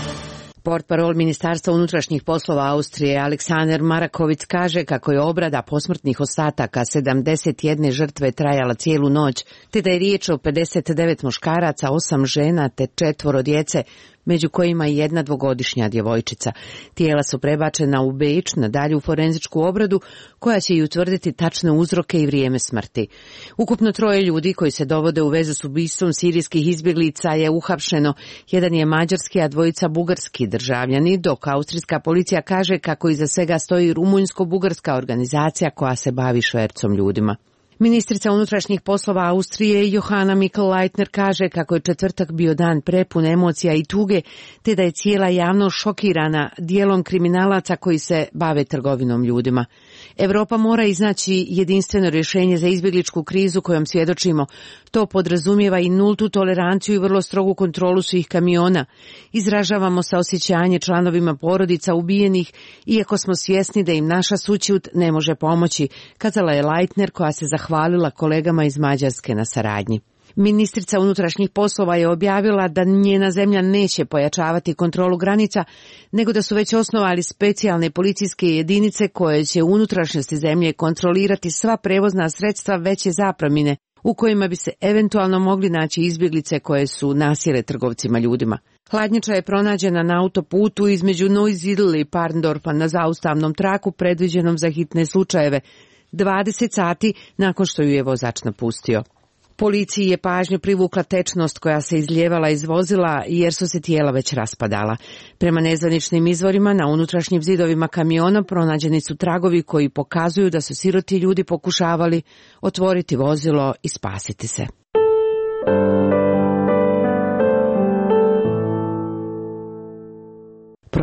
Portparol Ministarstva unutrašnjih poslova Austrije Aleksandar Marakovic kaže kako je obrada posmrtnih ostataka sedamdeset jedne žrtve trajala cijelu noć, te da je riječ o pedeset devet muškaraca, osam žena te četvoro djece, među kojima i jedna dvogodišnja djevojčica. Tijela su prebačena u Beč na dalju forenzičku obradu koja će i utvrditi tačne uzroke i vrijeme smrti. Ukupno troje ljudi koji se dovode u vezu s ubistvom sirijskih izbjeglica je uhapšeno. Jedan je mađarski, a dvojica bugarski državljani, dok austrijska policija kaže kako iza svega stoji rumunjsko-bugarska organizacija koja se bavi švercom ljudima. Ministrica unutrašnjih poslova Austrije Johanna Mikl-Leitner kaže kako je četvrtak bio dan prepun emocija i tuge, te da je cijela javnost šokirana dijelom kriminalaca koji se bave trgovinom ljudima. Europa mora iznaći jedinstveno rješenje za izbjegličku krizu kojom svjedočimo. To podrazumijeva i nultu toleranciju i vrlo strogu kontrolu svih kamiona. Izražavamo saosjećanje članovima porodica ubijenih, iako smo svjesni da im naša sućut ne može pomoći, kazala je Leitner koja se zahvalila kolegama iz Mađarske na saradnji. Ministrica unutrašnjih poslova je objavila da njena zemlja neće pojačavati kontrolu granica, nego da su već osnovali specijalne policijske jedinice koje će u unutrašnjosti zemlje kontrolirati sva prevozna sredstva veće zapremine u kojima bi se eventualno mogli naći izbjeglice koje su nasjele trgovcima ljudima. Hladnjača je pronađena na autoputu između Neusiedl i Parndorfa na zaustavnom traku predviđenom za hitne slučajeve, dvadeset sati nakon što ju je vozač napustio. Policiji je pažnju privukla tečnost koja se izlijevala iz vozila jer su se tijela već raspadala. Prema nezvaničnim izvorima na unutrašnjim zidovima kamiona pronađeni su tragovi koji pokazuju da su siroti ljudi pokušavali otvoriti vozilo i spasiti se.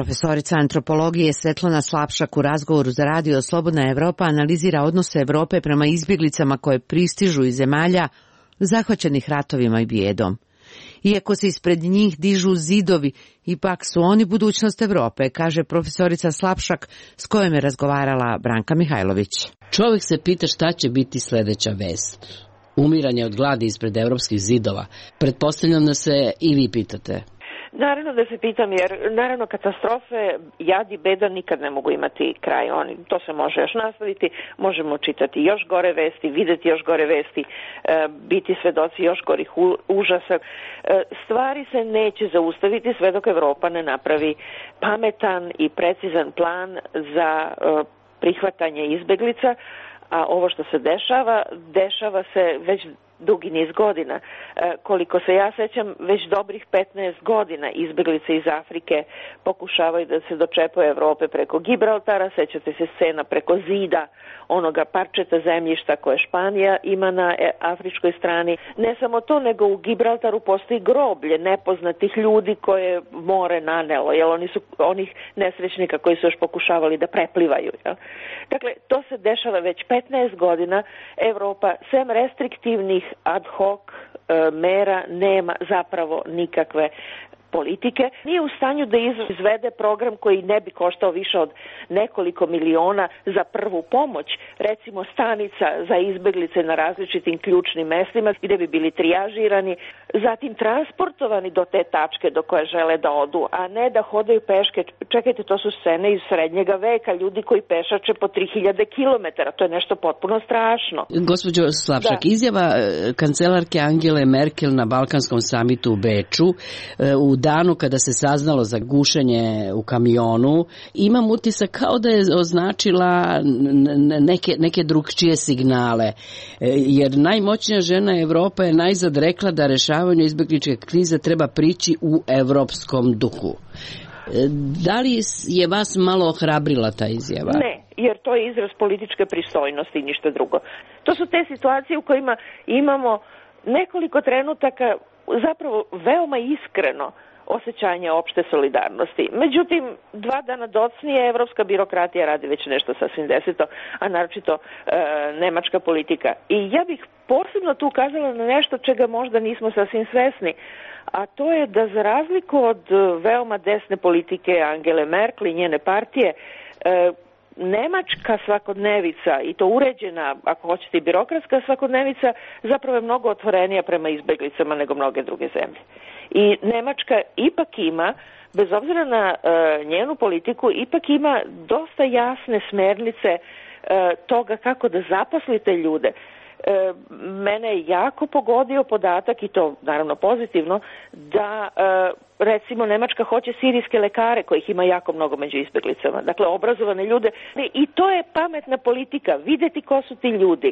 Profesorica antropologije Svetlana Slapšak u razgovoru za radio Slobodna Evropa analizira odnose Evrope prema izbjeglicama koje pristižu iz zemalja zahvaćenih ratovima i bijedom. Iako se ispred njih dižu zidovi, ipak su oni budućnost Evrope, kaže profesorica Slapšak s kojom je razgovarala Branka Mihajlović. Čovjek se pita šta će biti sljedeća vest. Umiranje od gladi ispred evropskih zidova. Pretpostavljam da se i vi pitate. Naravno da se pitam, jer naravno katastrofe, jad i beda nikad ne mogu imati kraj. Oni, to se može još nastaviti, možemo čitati još gore vesti, vidjeti još gore vesti, e, biti svedoci još gorih u, užasa. E, stvari se neće zaustaviti sve dok Evropa ne napravi pametan i precizan plan za e, prihvatanje izbeglica, a ovo što se dešava, dešava se već dugi niz godina. E, koliko se ja sećam, već dobrih petnaest godina izbeglice iz Afrike pokušavaju da se dočepe Evrope preko Gibraltara, sećate se scena preko zida onoga parčeta zemljišta koje Španija ima na afričkoj strani. Ne samo to, nego u Gibraltaru postoji groblje nepoznatih ljudi koje more nanelo, jer oni su onih nesrećnika koji su još pokušavali da preplivaju. Jel? Dakle, to se dešava već petnaest godina. Evropa, sem restriktivnih ad hoc e, mera, nema zapravo nikakve politike. Nije u stanju da izvede program koji ne bi koštao više od nekoliko miliona za prvu pomoć, recimo stanica za izbeglice na različitim ključnim mestima gdje bi bili trijažirani, zatim transportovani do te tačke do koje žele da odu, a ne da hodaju peške. Čekajte, to su scene iz srednjega veka, ljudi koji pešače po tri hiljade kilometara, to je nešto potpuno strašno. Gospođo Slapšak, da. Izjava kancelarke Angele Merkel na Balkanskom samitu u Beču u danu kada se saznalo za gušenje u kamionu, imam utisak kao da je označila neke, neke drugčije signale. Jer najmoćnija žena Evropa je najzad rekla da rešavanju izbegličke krize treba prići u evropskom duhu. Da li je vas malo ohrabrila ta izjava? Ne, jer to je izraz političke pristojnosti i ništa drugo. To su te situacije u kojima imamo nekoliko trenutaka zapravo veoma iskreno osjećanje opšte solidarnosti. Međutim, dva dana docnije evropska birokratija radi već nešto sasvim deseto, a naročito e, nemačka politika. I ja bih posebno tu ukazala na nešto čega možda nismo sasvim svesni, a to je da za razliku od veoma desne politike Angele Merkel i njene partije, e, nemačka svakodnevica, i to uređena, ako hoćete i birokratska svakodnevica, zapravo je mnogo otvorenija prema izbeglicama nego mnoge druge zemlje. I Nemačka ipak ima, bez obzira na e, njenu politiku, ipak ima dosta jasne smernice e, toga kako da zaposlite ljude. E, mene je jako pogodio podatak, i to naravno pozitivno, da e, recimo Nemačka hoće sirijske lekare, kojih ima jako mnogo među izbeglicama, dakle obrazovane ljude, i to je pametna politika, vidjeti ko su ti ljudi,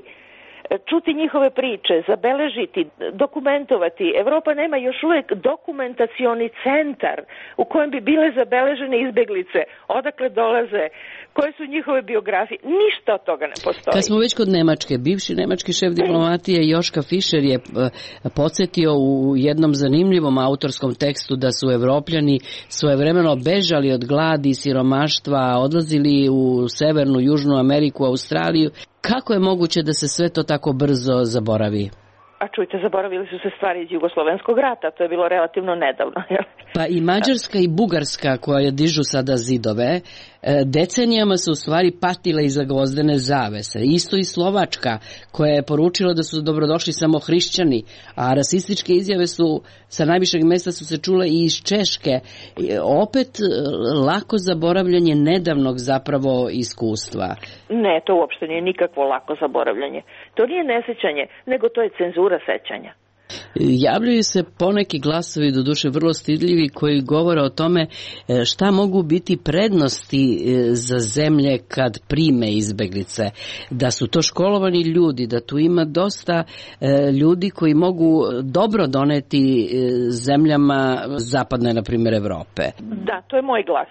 čuti njihove priče, zabeležiti, dokumentovati. Evropa nema još uvijek dokumentacioni centar u kojem bi bile zabeležene izbjeglice, odakle dolaze, koje su njihove biografije. Ništa od toga ne postoji. Kad smo već kod Nemačke, bivši nemački šef diplomatije Joška Fischer je podsjetio u jednom zanimljivom autorskom tekstu da su Evropljani svojevremeno bežali od gladi i siromaštva, odlazili u Severnu, Južnu Ameriku, Australiju. Kako je moguće da se sve to tako brzo zaboravi? A čujte, zaboravili su se stvari iz Jugoslovenskog rata, to je bilo relativno nedavno. Pa i Mađarska i Bugarska, koja dižu sada zidove, decenijama su u stvari patile iza gvozdene zavese. Isto i Slovačka, koja je poručila da su dobrodošli samo hrišćani, a rasističke izjave su sa najvišeg mjesta su se čule i iz Češke. Opet lako zaboravljanje nedavnog zapravo iskustva. Ne, to uopšte nije nikakvo lako zaboravljanje. To nije nesjećanje, nego to je cenzura sećanja. Javljaju se poneki glasovi, doduše vrlo stidljivi, koji govore o tome šta mogu biti prednosti za zemlje kad prime izbeglice. Da su to školovani ljudi, da tu ima dosta ljudi koji mogu dobro doneti zemljama zapadne, na primjer, Evrope. Da, to je moj glas.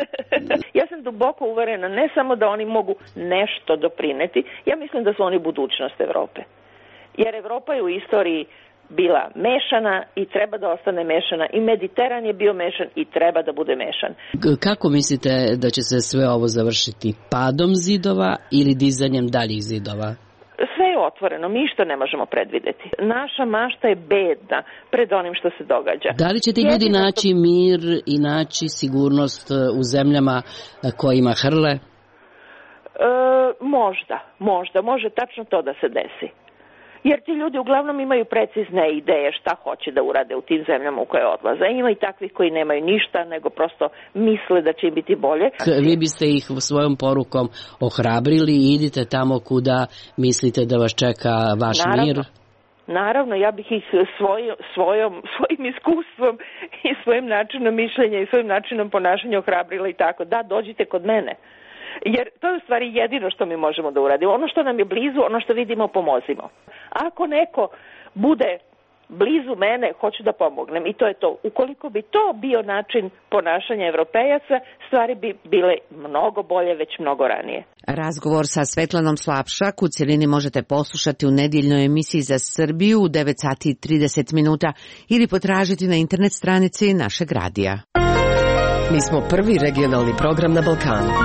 Ja sam duboko uverena, ne samo da oni mogu nešto doprineti, ja mislim da su oni budućnost Evrope. Jer Evropa je u istoriji bila mešana i treba da ostane mešana. I Mediteran je bio mešan i treba da bude mešan. Kako mislite da će se sve ovo završiti? Padom zidova ili dizanjem daljih zidova? Sve je otvoreno, mi što ne možemo predvideti. Naša mašta je bedna pred onim što se događa. Da li će ti ljudi naći mir i naći sigurnost u zemljama kojima hrle? E, možda, možda, može tačno to da se desi. Jer ti ljudi uglavnom imaju precizne ideje šta hoće da urade u tim zemljama u koje odlaze. Ima i takvih koji nemaju ništa, nego prosto misle da će im biti bolje. Vi biste ih svojom porukom ohrabrili i idite tamo kuda mislite da vas čeka vaš Naravno. mir? Naravno, ja bih ih svoj, svojom, svojim iskustvom i svojim načinom mišljenja i svojim načinom ponašanja ohrabrila i tako. Da, dođite kod mene. Jer to je u stvari jedino što mi možemo da uradimo. Ono što nam je blizu, ono što vidimo, pomozimo. Ako neko bude blizu mene, hoću da pomognem. I to je to. Ukoliko bi to bio način ponašanja Evropejaca, stvari bi bile mnogo bolje već mnogo ranije. Razgovor sa Svetlanom Slapšak u cjelini možete poslušati u nedjeljnoj emisiji za Srbiju u devet sati i trideset minuta ili potražiti na internet stranici našeg radija. Mi smo prvi regionalni program na Balkanu.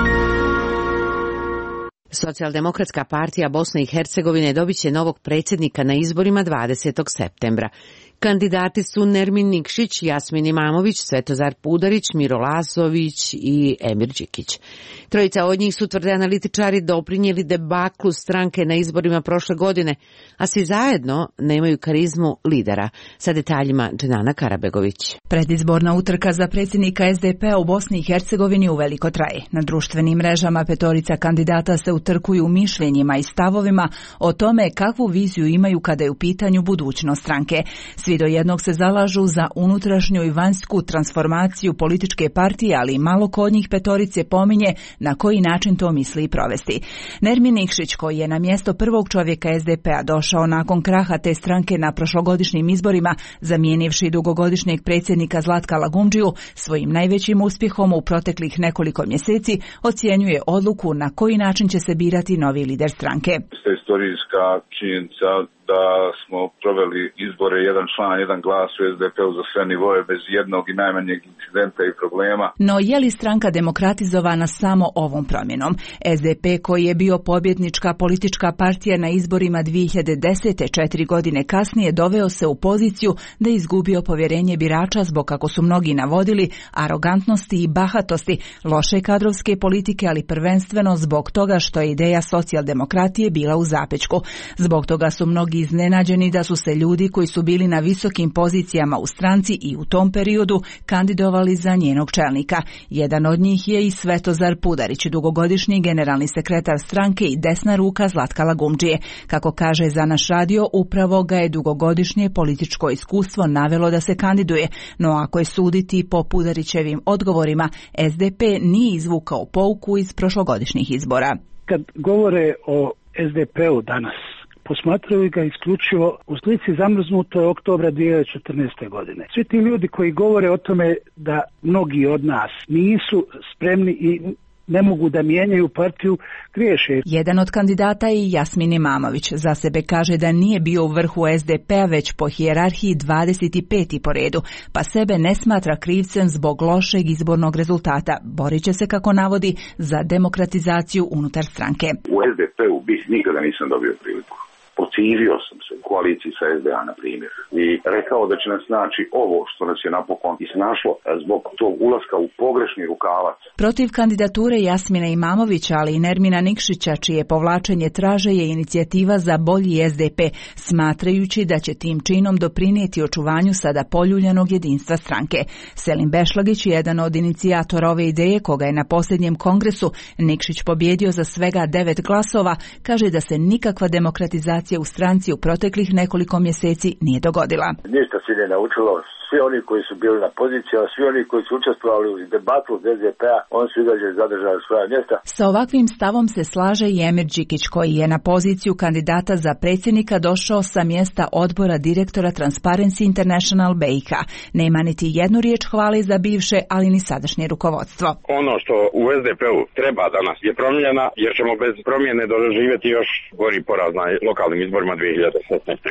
Socijaldemokratska partija Bosne i Hercegovine dobit će novog predsjednika na izborima dvadesetog septembra. Kandidati su Nermin Nikšić, Jasmin Imamović, Svetozar Pudarić, Miro Lazović i Emir Đikić. Trojica od njih su, tvrde analitičari, doprinijeli debaklu stranke na izborima prošle godine, a svi zajedno nemaju karizmu lidera. Sa detaljima Dženana Karabegović. Predizborna utrka za predsjednika es de pe u Bosni i Hercegovini uveliko traje. Na društvenim mrežama petorica kandidata se utrkuju mišljenjima i stavovima o tome kakvu viziju imaju kada je u pitanju budućnost stranke. Svi do jednog se zalažu za unutrašnju i vanjsku transformaciju političke partije, ali malo ko od njih petorice pominje na koji način to misli i provesti. Nermin Nikšić, koji je na mjesto prvog čovjeka es de pe-a došao nakon kraha te stranke na prošlogodišnjim izborima, zamijenivši dugogodišnjeg predsjednika Zlatka Lagumdžiju, svojim najvećim uspjehom u proteklih nekoliko mjeseci ocjenjuje odluku na koji način će se birati novi lider stranke. Istorijska činjenica da smo proveli izbore jedan član, jedan glas u es de pe-u za sve nivoje bez jednog i najmanjeg incidenta i problema. No je li stranka demokratizovana samo ovom promjenom? es de pe, koji je bio pobjednička politička partija na izborima dvije hiljade desete. četiri godine kasnije, doveo se u poziciju da je izgubio povjerenje birača zbog, kako su mnogi navodili, arogantnosti i bahatosti, loše kadrovske politike, ali prvenstveno zbog toga što je ideja socijaldemokratije bila u zapečku. Zbog toga su mnogi iznenađeni da su se ljudi koji su bili na visokim pozicijama u stranci i u tom periodu kandidovali za njenog čelnika. Jedan od njih je i Svetozar Pudarić, dugogodišnji generalni sekretar stranke i desna ruka Zlatka Lagumdžije. Kako kaže za naš radio, upravo ga je dugogodišnje političko iskustvo navelo da se kandiduje, no ako je suditi po Pudarićevim odgovorima, es de pe nije izvukao pouku iz prošlogodišnjih izbora. Kad govore o es de pe-u danas, posmatraju ga isključivo u slici zamrznutoj oktobra dvije hiljade četrnaeste. godine. Svi ti ljudi koji govore o tome da mnogi od nas nisu spremni i ne mogu da mijenjaju partiju, griješe. Jedan od kandidata je Jasmin Imamović. Za sebe kaže da nije bio u vrhu es de pe-a već po hijerarhiji dvadeset peti po redu, pa sebe ne smatra krivcem zbog lošeg izbornog rezultata. Borit će se, kako navodi, za demokratizaciju unutar stranke. U es de pe-u bih nikada nisam dobio priliku. Protivio sam se u koaliciji sa es de a, na primjer, i rekao da će nas naći ovo što nas je napokon isnašlo zbog tog ulaska u pogrešni rukavac. Protiv kandidature Jasmina Imamovića, ali i Nermina Nikšića, čije povlačenje traže, je inicijativa za bolji es de pe, smatrajući da će tim činom doprinijeti očuvanju sada poljuljanog jedinstva stranke. Selim Bešlagić, jedan od inicijatora ove ideje, koga je na posljednjem kongresu Nikšić pobjedio za svega devet glasova, kaže da se nikakva demokratizacija u stranci u proteklih nekoliko mjeseci nije dogodila. Ništa se nije naučilo. Svi oni koji su bili na pozicijama, svi oni koji su učestvovali u debatu s es de pe-a, oni su i dalje zadržali svoja mjesta. Sa ovakvim stavom se slaže i Emir Đikić, koji je na poziciju kandidata za predsjednika došao sa mjesta odbora direktora Transparency International be i ka. Nema niti jednu riječ hvale za bivše, ali ni sadašnje rukovodstvo. Ono što u es de pe-u treba danas je promjena, jer ćemo bez promjene doživjeti još gori poraz na lokalnim izborima dvije hiljade šesnaeste. godine.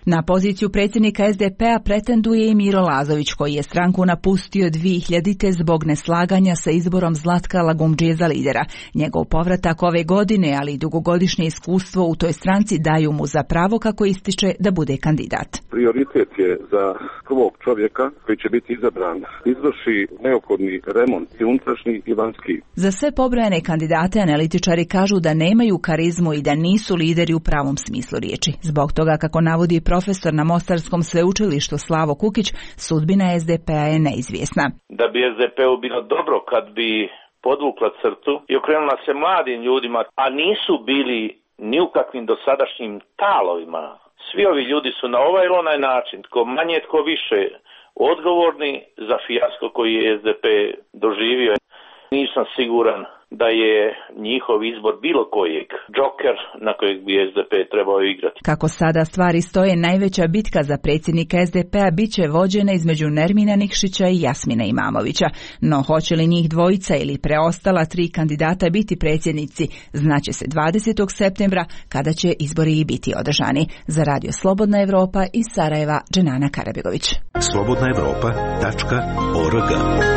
Na poziciju predsjednika es de pe a pretenduje i Miro Lazović, koji je stranku napustio dvije hiljadite zbog neslaganja sa izborom Zlatka Lagumdžije za lidera. Njegov povratak ove godine, ali i dugogodišnje iskustvo u toj stranci daju mu za pravo, kako ističe, da bude kandidat. Prioritet je za prvog čovjeka koji će biti izabran izvrši neophodni remont i unutrašnji i vanjski. Za sve pobrojane kandidate analitičari kažu da nemaju karizmu i da nisu lideri u pravom smislu riječi. Zbog toga, kako navodi profesor na Mostarskom sveučilištu Slavo Kukić, sudbina es de pe a je neizvjesna. Da bi es de pe u bilo dobro kad bi podvukla crtu i okrenula se mladim ljudima, a nisu bili ni u kakvim dosadašnjim talovima. Svi ovi ljudi su na ovaj ili onaj način, tko manje, tko više, odgovorni za fijasko koji je es de pe doživio. Nisam siguran da je njihov izbor bilo kojeg džoker na kojeg bi es de pe trebao igrati. Kako sada stvari stoje, najveća bitka za predsjednika es de pe a bit će vođena između Nermina Nikšića i Jasmina Imamovića. No hoće li njih dvojica ili preostala tri kandidata biti predsjednici, znaće se dvadesetog septembra, kada će izbori i biti održani. Za Radio Slobodna Evropa iz Sarajeva, Dženana Karabegović. slobodna evropa tačka org.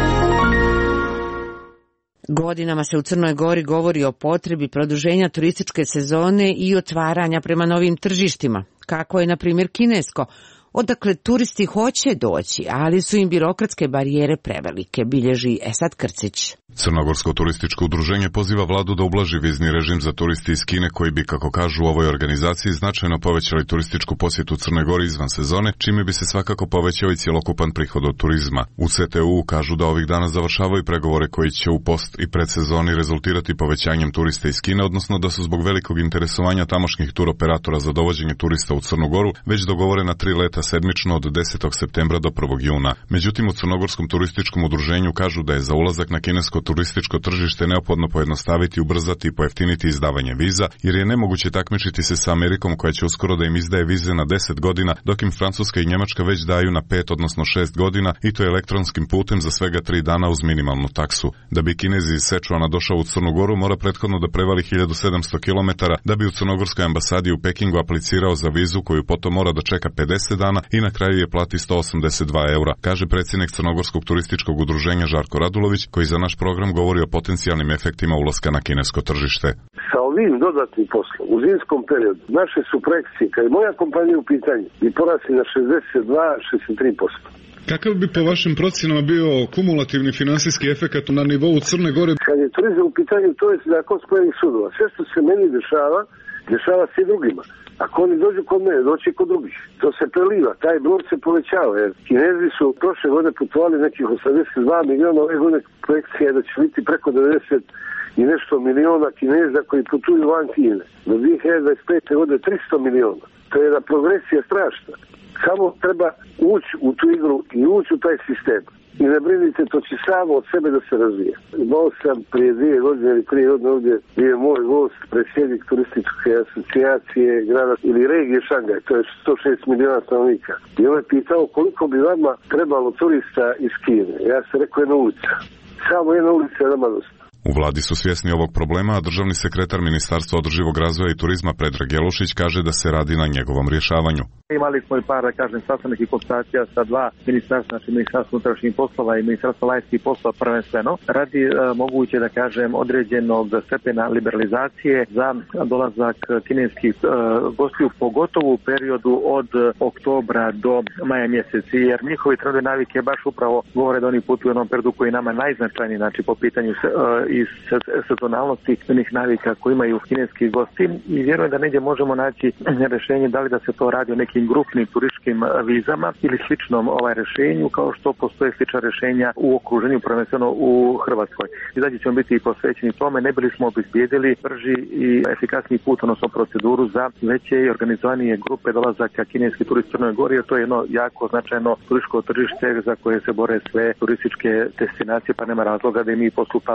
Godinama se u Crnoj Gori govori o potrebi produženja turističke sezone i otvaranja prema novim tržištima, kako je na primjer kinesko, odakle turisti hoće doći, ali su im birokratske barijere prevelike, bilježi Esad Krcić. Crnogorsko turističko udruženje poziva vladu da ublaži vizni režim za turisti iz Kine koji bi, kako kažu u ovoj organizaciji, značajno povećali turističku posjetu Crnoj Gori izvan sezone, čime bi se svakako povećao i cjelokupan prihod od turizma. U ce te u kažu da ovih dana završavaju pregovore koji će u post i predsezoni rezultirati povećanjem turista iz Kine, odnosno da su zbog velikog interesovanja tamošnjih turoperatora za dovođenje turista u Crnu Goru već dogovorena tri leta sedmično od desetog septembra do prvog juna. Međutim, u Crnogorskom turističkom udruženju kažu da je za ulazak na kinesko turističko tržište neophodno pojednostaviti, ubrzati i pojeftiniti izdavanje viza, jer je nemoguće takmičiti se sa Amerikom koja će uskoro da im izdaje vize na deset godina, dok im Francuska i Njemačka već daju na pet, odnosno šest godina, i to elektronskim putem za svega tri dana uz minimalnu taksu. Da bi Kinezi iz Sečuana došao u Crnu Goru, mora prethodno da prevali hiljadu sedamsto kilometara, da bi u Crnogorskoj ambasadi u Pekingu aplicirao za vizu koju potom mora da čeka pedeset dana i na kraju je plati sto osamdeset dva eura, kaže predsjednik Crnogorskog turističkog udruženja Žarko Radulović, koji za naš program govori o potencijalnim efektima ulaska na kinesko tržište. Sa ovim dodatnim poslom u zimskom periodu naše su projekcije, kad je moja kompanija u pitanju, i porasli na šezdeset dva do šezdeset tri posto. Kakav bi po vašim procjenama bio kumulativni finansijski efekat na nivou Crne Gore? Kad je turizam u pitanju, to je nakon spojenih sudova. Sve što se meni dešava, dešava se i drugima. Ako oni dođu kod mene, doći kod drugih. To se preliva, taj broj se povećava. Jer Kinezi su prošle godine putovali nekih osamdeset dva miliona, ove godine projekcija je da će biti preko devedeset i nešto miliona Kineza koji putuju van Kine. Do dvije hiljade dvadeset pete. godine tristo miliona. To je jedna progresija strašna. Samo treba ući u tu igru i ući u taj sistem. I ne brinite, to će samo od sebe da se razvija. Imao sam prije dvije godine ili prije godine ovdje je moj gost, predsjednik turističke asocijacije grada ili regije Šangaj, to je sto šest miliona stanovnika. I on je pitao koliko bi vama trebalo turista iz Kine. Ja sam rekao jedna ulica. Samo jedna ulica je nama dosta. U vladi su svjesni ovog problema, a državni sekretar Ministarstva održivog razvoja i turizma Predrag Jelušić kaže da se radi na njegovom rješavanju. Imali smo i par, da kažem, sastanak i konsultacija sa dva ministarstva, znači Ministarstvo unutrašnjih poslova i Ministarstvo vanjskih poslova prvenstveno. Radi e, moguće, da kažem, određenog stepena liberalizacije za dolazak kineskih e, gostiju, pogotovo u periodu od oktobra do maja mjeseci, jer njihovi trenutne navike baš upravo govore da oni putuju u onom periodu koji je nama najznačajniji, znači po pitanju se, e, i sezonalnosti onih navika koji imaju kineski gosti, i vjerujem da negdje možemo naći rješenje da li da se to radi o nekim grupnim turističkim vizama ili sličnom ovaj rješenju, kao što postoje slična rješenja u okruženju, prvenstveno u Hrvatskoj. I dalje ćemo biti posvećeni tome, ne bili smo obezbijedili brži i efikasniji put, odnosno proceduru za veće i organizovanije grupe dolazaka kineskih turista u Crnoj Gori, jer to je jedno jako značajno turističko tržište za koje se bore sve turističke destinacije, pa nema razloga da i mi postupamo drugačije.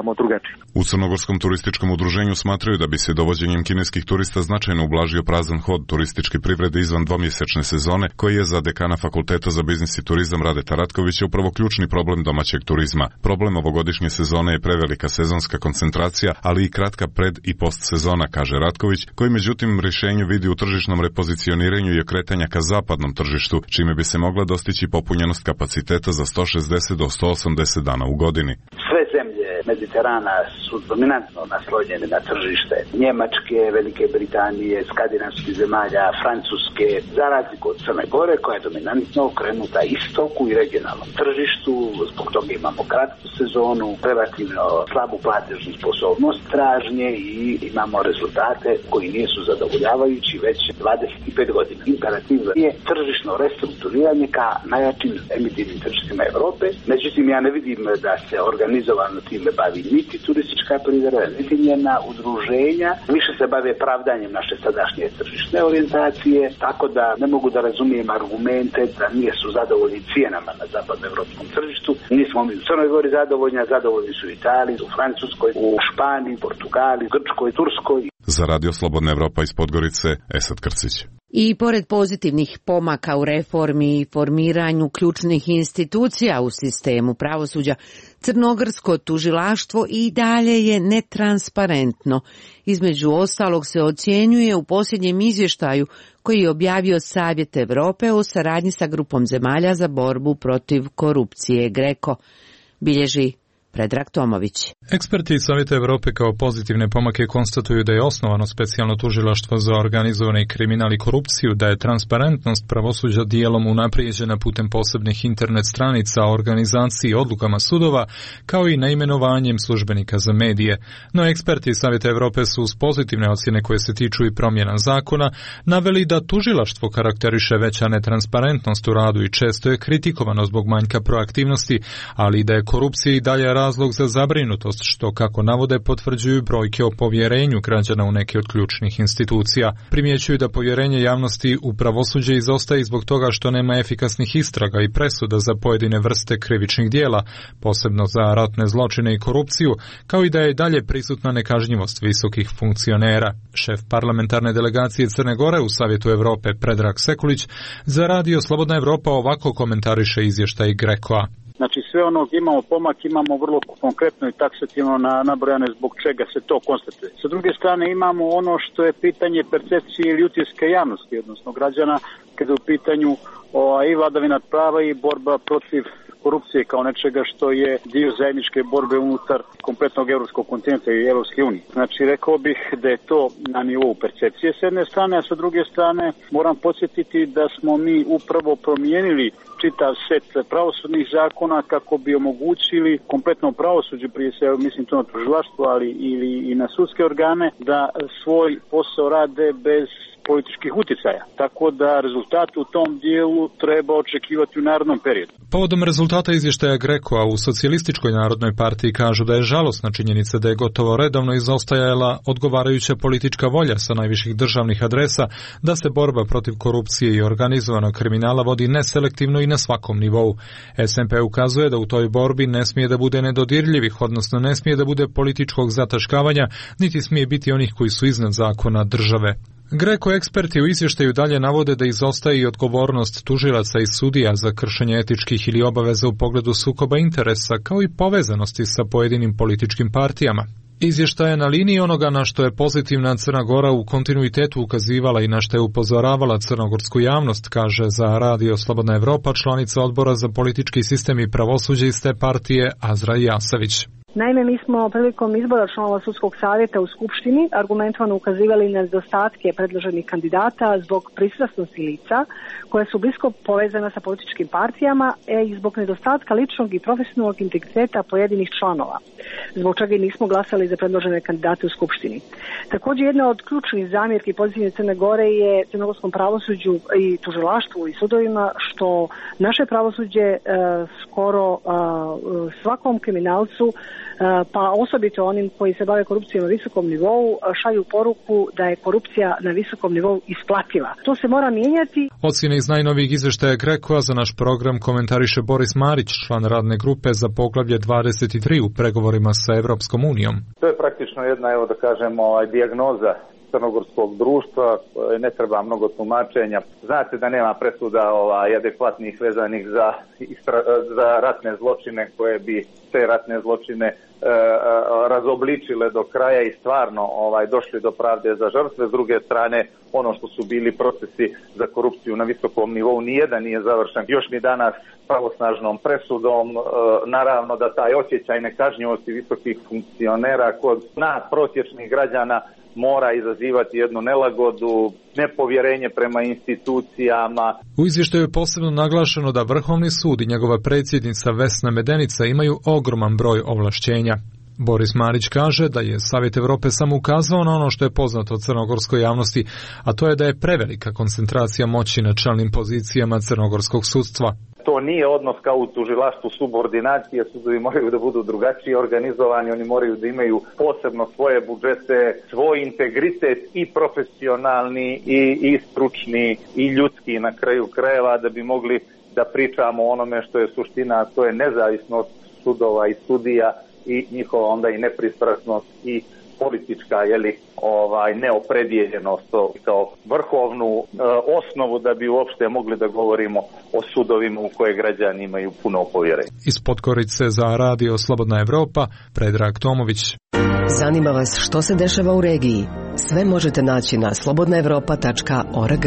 način. U Crnogorskom turističkom udruženju smatraju da bi se dovođenjem kineskih turista značajno ublažio prazan hod turističke privrede izvan dvomjesečne sezone, koji je za dekana Fakulteta za biznis i turizam Radeta Ratkovića upravo ključni problem domaćeg turizma. Problem ovogodišnje sezone je prevelika sezonska koncentracija, ali i kratka pred i post sezona, kaže Ratković, koji međutim rješenje vidi u tržišnom repozicioniranju i okretanja ka zapadnom tržištu, čime bi se mogla dostići popunjenost kapaciteta za sto šezdeset do sto osamdeset dana u godini. Sve zemlje Mediterana su dominantno naslonjene na tržište Njemačke, Velike Britanije, skandinavskih zemalja, Francuske, za razliku od Crne Gore koja je dominantno okrenuta istoku i regionalnom tržištu. Zbog toga imamo kratku sezonu, relativno slabu platežnu sposobnost tražnje i imamo rezultate koji nisu zadovoljavajući već dvadeset pet godina. Imperativ je tržišno restrukturiranje ka najjačim emitivnim tržištima Evrope. Međutim, ja ne vidim da se organizovano time bavi niti turistička privreda, niti njena udruženja. Više se bave pravdanjem naše sadašnje tržišne orijentacije, tako da ne mogu da razumijem argumente da nije su zadovoljni cijenama na zapadnoevropskom tržištu. Nismo mi u Crnoj Gori zadovoljni, a zadovoljni su u Italiji, u Francuskoj, u Španiji, Portugaliji, Grčkoj, Turskoj. Za Radio Slobodna Evropa iz Podgorice, Esad Krcić. I pored pozitivnih pomaka u reformi i formiranju ključnih institucija u sistemu pravosuđa, crnogorsko tužilaštvo i dalje je netransparentno. Između ostalog se ocjenjuje u posljednjem izvještaju koji je objavio Savjet Europe o saradnji sa grupom zemalja za borbu protiv korupcije GRECO, bilježi Predrag Tomović. Eksperti iz Savjeta Europe kao pozitivne pomake konstatuju da je osnovano specijalno tužilaštvo za organizovani kriminal i korupciju, da je transparentnost pravosuđa dijelom unaprijeđena putem posebnih internet stranica o organizaciji i odlukama sudova, kao i naimenovanjem službenika za medije. No eksperti iz Savjeta Europe su uz pozitivne ocjene koje se tiču i promjena zakona naveli da tužilaštvo karakteriše veća netransparentnost u radu i često je kritikovano zbog manjka proaktivnosti, ali i da je korupcija i dalje razlog za zabrinutost, što, kako navode, potvrđuju brojke o povjerenju građana u neke od ključnih institucija. Primjećuju da povjerenje javnosti u pravosuđe izostaje zbog toga što nema efikasnih istraga i presuda za pojedine vrste krivičnih dijela, posebno za ratne zločine i korupciju, kao i da je i dalje prisutna nekažnjivost visokih funkcionera. Šef parlamentarne delegacije Crne Gore u Savjetu Europe Predrag Sekulić za Radio Slobodna Evropa ovako komentariše izvještaj GRECO-a. Znači sve ono imamo pomak, imamo vrlo konkretno i taksativno na, nabrojane zbog čega se to konstatuje. Sa druge strane imamo ono što je pitanje percepcije ili utjeska javnosti, odnosno građana, kada je u pitanju o, i vladavina prava i borba protiv korupcije kao nečega što je dio zajedničke borbe unutar kompletnog evropskog kontinenta i Evropske unije. Znači rekao bih da je to na nivou percepcije s jedne strane, a sa druge strane moram podsjetiti da smo mi upravo promijenili čitav set pravosudnih zakona kako bi omogućili kompletno pravosuđe, prije svega mislim to na tužilaštvo, ali ili i na sudske organe, da svoj posao rade bez političkih utjecaja. Tako da rezultat u tom dijelu treba očekivati u narednom periodu. Povodom rezultata izvještaja GRECO-a u Socijalističkoj narodnoj partiji kažu da je žalosna činjenica da je gotovo redovno izostajala odgovarajuća politička volja sa najviših državnih adresa da se borba protiv korupcije i organizovanog kriminala vodi neselektivno i na svakom nivou. S N P ukazuje da u toj borbi ne smije da bude nedodirljivih, odnosno ne smije da bude političkog zataškavanja, niti smije biti onih koji su iznad zakona države. GRECO eksperti u izvještaju dalje navode da izostaje i odgovornost tužilaca i sudija za kršenje etičkih ili obaveza u pogledu sukoba interesa, kao i povezanosti sa pojedinim političkim partijama. Izvještaj je na liniji onoga na što je pozitivna Crna Gora u kontinuitetu ukazivala i na što je upozoravala crnogorsku javnost, kaže za Radio Slobodna Evropa članica odbora za politički sistem i pravosuđe iz te partije Azra Jasavić. Naime, mi smo prilikom izbora članova sudskog savjeta u Skupštini argumentovano ukazivali na nedostatke predloženih kandidata zbog pristrasnosti lica koje su blisko povezana sa političkim partijama i zbog nedostatka ličnog i profesionalnog integriteta pojedinih članova, zbog čega i nismo glasali za predložene kandidate u Skupštini. Također, jedna od ključnih zamjerki pozitivne Crne Gore je crnogorskom pravosuđu i tužilaštvu i sudovima što naše pravosuđe e, skoro e, svakom kriminalcu pa osobito onim koji se bave korupcijom na visokom nivou, šalju poruku da je korupcija na visokom nivou isplativa. To se mora mijenjati. Ocjene iz najnovijih izvještaja Greco-a za naš program komentariše Boris Marić, član radne grupe za poglavlje dvadeset tri u pregovorima sa Evropskom unijom. To je praktično jedna, evo da kažem, ovaj, dijagnoza crnogorskog društva, ne treba mnogo tumačenja. Znate da nema presuda ovaj, adekvatnih vezanih za, za ratne zločine koje bi te ratne zločine e, razobličile do kraja i stvarno ovaj, došli do pravde za žrtve. S druge strane, ono što su bili procesi za korupciju na visokom nivou, nijedan nije završen. Još ni danas pravosnažnom presudom, e, naravno da taj osjećaj nekažnjivosti visokih funkcionera kod nas, prosječnih građana, mora izazivati jednu nelagodu, nepovjerenje prema institucijama. U izvještaju je posebno naglašeno da Vrhovni sud i njegova predsjednica Vesna Medenica imaju ogroman broj ovlašćenja. Boris Marić kaže da je Savjet Evrope samo ukazao na ono što je poznato crnogorskoj javnosti, a to je da je prevelika koncentracija moći na čelnim pozicijama crnogorskog sudstva. To nije odnos kao u tužilaštvu subordinacije, sudovi moraju da budu drugačije organizovani, oni moraju da imaju posebno svoje budžete, svoj integritet i profesionalni i, i stručni i ljudski na kraju krajeva da bi mogli da pričamo o onome što je suština, a to je nezavisnost sudova i sudija i njihova onda i nepristrasnost i politička, jeli, ovaj, neopredijeljenost kao vrhovnu e, osnovu da bi uopšte mogli da govorimo o sudovima u koje građani imaju puno povjerenja. Iz Podgorice za Radio Slobodna Evropa, Predrag Tomović. Zanima vas što se dešava u regiji? Sve možete naći na slobodna evropa tačka org.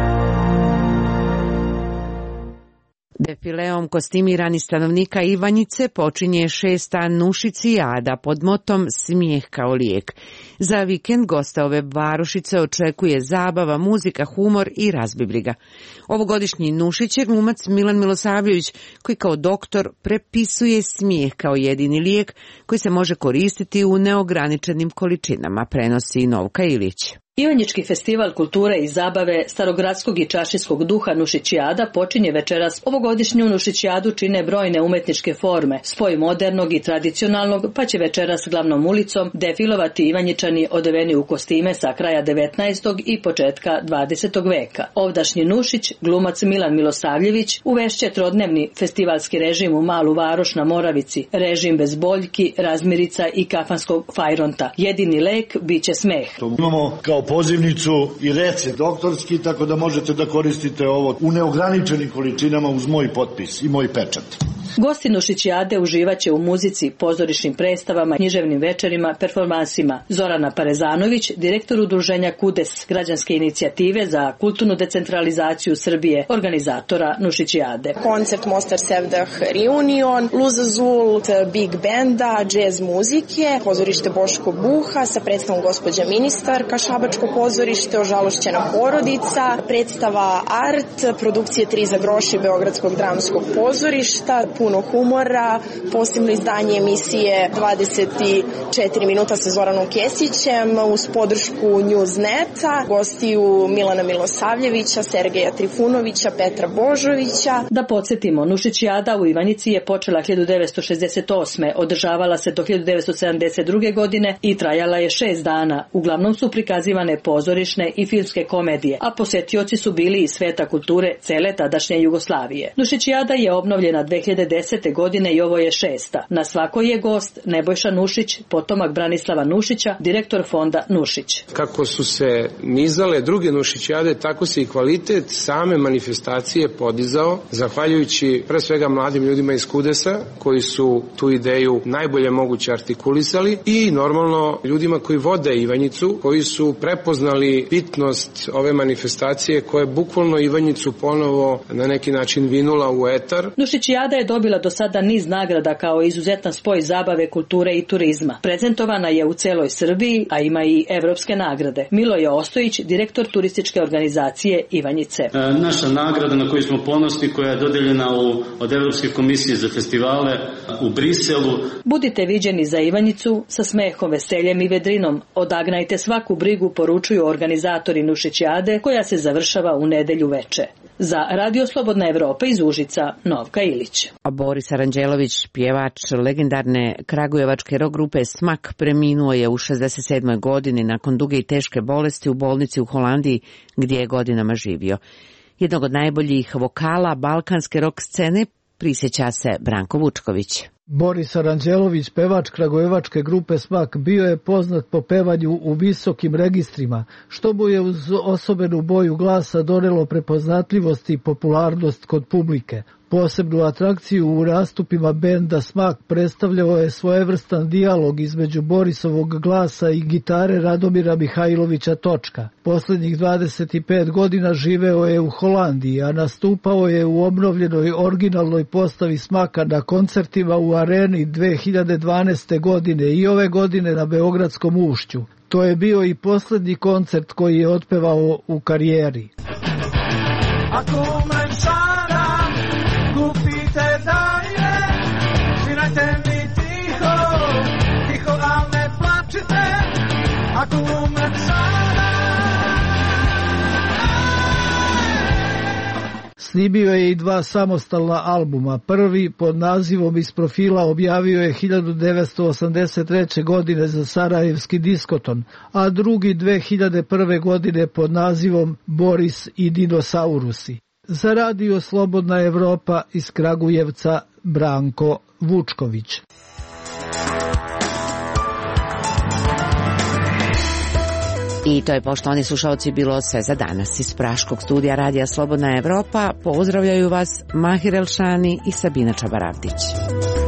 Defileom kostimiranih stanovnika Ivanjice počinje šesta Nušicijada pod motom Smijeh kao lijek. Za vikend gosta ove varošice očekuje zabava, muzika, humor i razbibliga. Ovogodišnji Nušić je glumac Milan Milosavljević, koji kao doktor prepisuje smijeh kao jedini lijek koji se može koristiti u neograničenim količinama, prenosi Novka Ilić. Ivanjički festival kulture i zabave starogradskog i čaršijskog duha Nušićijada počinje večeras. Ovogodišnju Nušićijadu čine brojne umetničke forme, spoj modernog i tradicionalnog, pa će večeras glavnom ulicom defilovati Ivanjičani odeveni u kostime sa kraja devetnaestog i početka dvadesetog veka. Ovdašnji Nušić, glumac Milan Milosavljević, uvešće trodnevni festivalski režim u Malu Varoš na Moravici, režim bez boljki, razmirica i kafanskog fajronta. Jedini lek biće smeh. Imamo kao pozivnicu i recept doktorski, tako da možete da koristite ovo u neograničenim količinama uz moj potpis i moj pečat. Gosti Nušićijade uživaće u muzici, pozorišnim predstavama, književnim večerima, performansima. Zorana Parezanović, direktor udruženja Kudes, građanske inicijative za kulturnu decentralizaciju Srbije, organizatora Nušićijade. Koncept Mostar Sevdah Reunion, Luza Zult, Big Benda, džez muzike, pozorište Boško Buha sa predstavom gospođa ministarka, Šabačko pozorište, Ožalošćena porodica, predstava Art, produkcije Tri za groši Beogradskog dramskog pozorišta, puno humora, posebno izdanje emisije dvadeset četiri minuta sa Zoranom Kesićem uz podršku Newsneta, gostiju Milana Milosavljevića, Sergeja Trifunovića, Petra Božovića. Da podsjetimo, Nušićijada u Ivanjici je počela hiljadu devetsto šezdeset osme, održavala se do hiljadu devetsto sedamdeset druge godine i trajala je šest dana. Uglavnom su prikazivane pozorišne i filmske komedije, a posetioci su bili iz sveta kulture cele tadašnje Jugoslavije. Nušićijada je obnovljena dve hiljade desete godine i ovo je šesta. Na svakoj je gost Nebojša Nušić, potomak Branislava Nušića, direktor fonda Nušić. Kako su se nizale druge Nušićijade, tako se i kvalitet same manifestacije podizao, zahvaljujući pre svega mladim ljudima iz Kudesa, koji su tu ideju najbolje moguće artikulisali, i normalno ljudima koji vode Ivanjicu, koji su prepoznali bitnost ove manifestacije koja je bukvalno Ivanjicu ponovo na neki način vinula u etar. Nušićijada je dobila do sada niz nagrada kao izuzetan spoj zabave, kulture i turizma. Prezentovana je u celoj Srbiji, a ima i evropske nagrade. Miloje Ostojić, direktor turističke organizacije Ivanjice. E, naša nagrada na koju smo ponosni, koja je dodeljena u, od Evropske komisije za festivale u Briselu. Budite viđeni za Ivanjicu sa smehom, veseljem i vedrinom. Odagnajte svaku brigu, poručuju organizatori Nušićijade, koja se završava u nedelju veče. Za Radio Slobodna Evropa iz Užica, Novka Ilić. A Boris Aranđelović, pjevač legendarne kragujevačke rock grupe Smak, preminuo je u šezdeset sedmoj godini nakon duge i teške bolesti u bolnici u Holandiji gdje je godinama živio. Jednog od najboljih vokala balkanske rock scene prisjeća se Branko Vučković. Boris Aranđelović, pevač kragujevačke grupe Smak, bio je poznat po pevanju u visokim registrima, što mu je uz osobenu boju glasa donelo prepoznatljivost i popularnost kod publike. Posebnu atrakciju u nastupima benda Smak predstavljao je svojevrstan dijalog između Borisovog glasa i gitare Radomira Mihajlovića Točka. Posljednjih dvadeset pet godina živeo je u Holandiji, a nastupao je u obnovljenoj originalnoj postavi Smaka na koncertima u Areni dve hiljade dvanaeste. godine i ove godine na Beogradskom ušću. To je bio i posljednji koncert koji je otpevao u karijeri. Ako umrem sada, kupite dalje, svirajte mi tiho, tiho, al ne plačite. Ako umrem sada. Snimio je i dva samostalna albuma. Prvi pod nazivom Iz profila objavio je hiljadu devetsto osamdeset treće. godine za Sarajevski diskoton, a drugi dve hiljade prve. godine pod nazivom Boris i dinosaurusi. Za Radio Slobodna Evropa iz Kragujevca, Branko Vučković. I to je, poštovani slušalci, bilo sve za danas. Iz praškog studija Radija Slobodna Evropa pozdravljaju vas Mahir Elšani i Sabina Čabaravdić.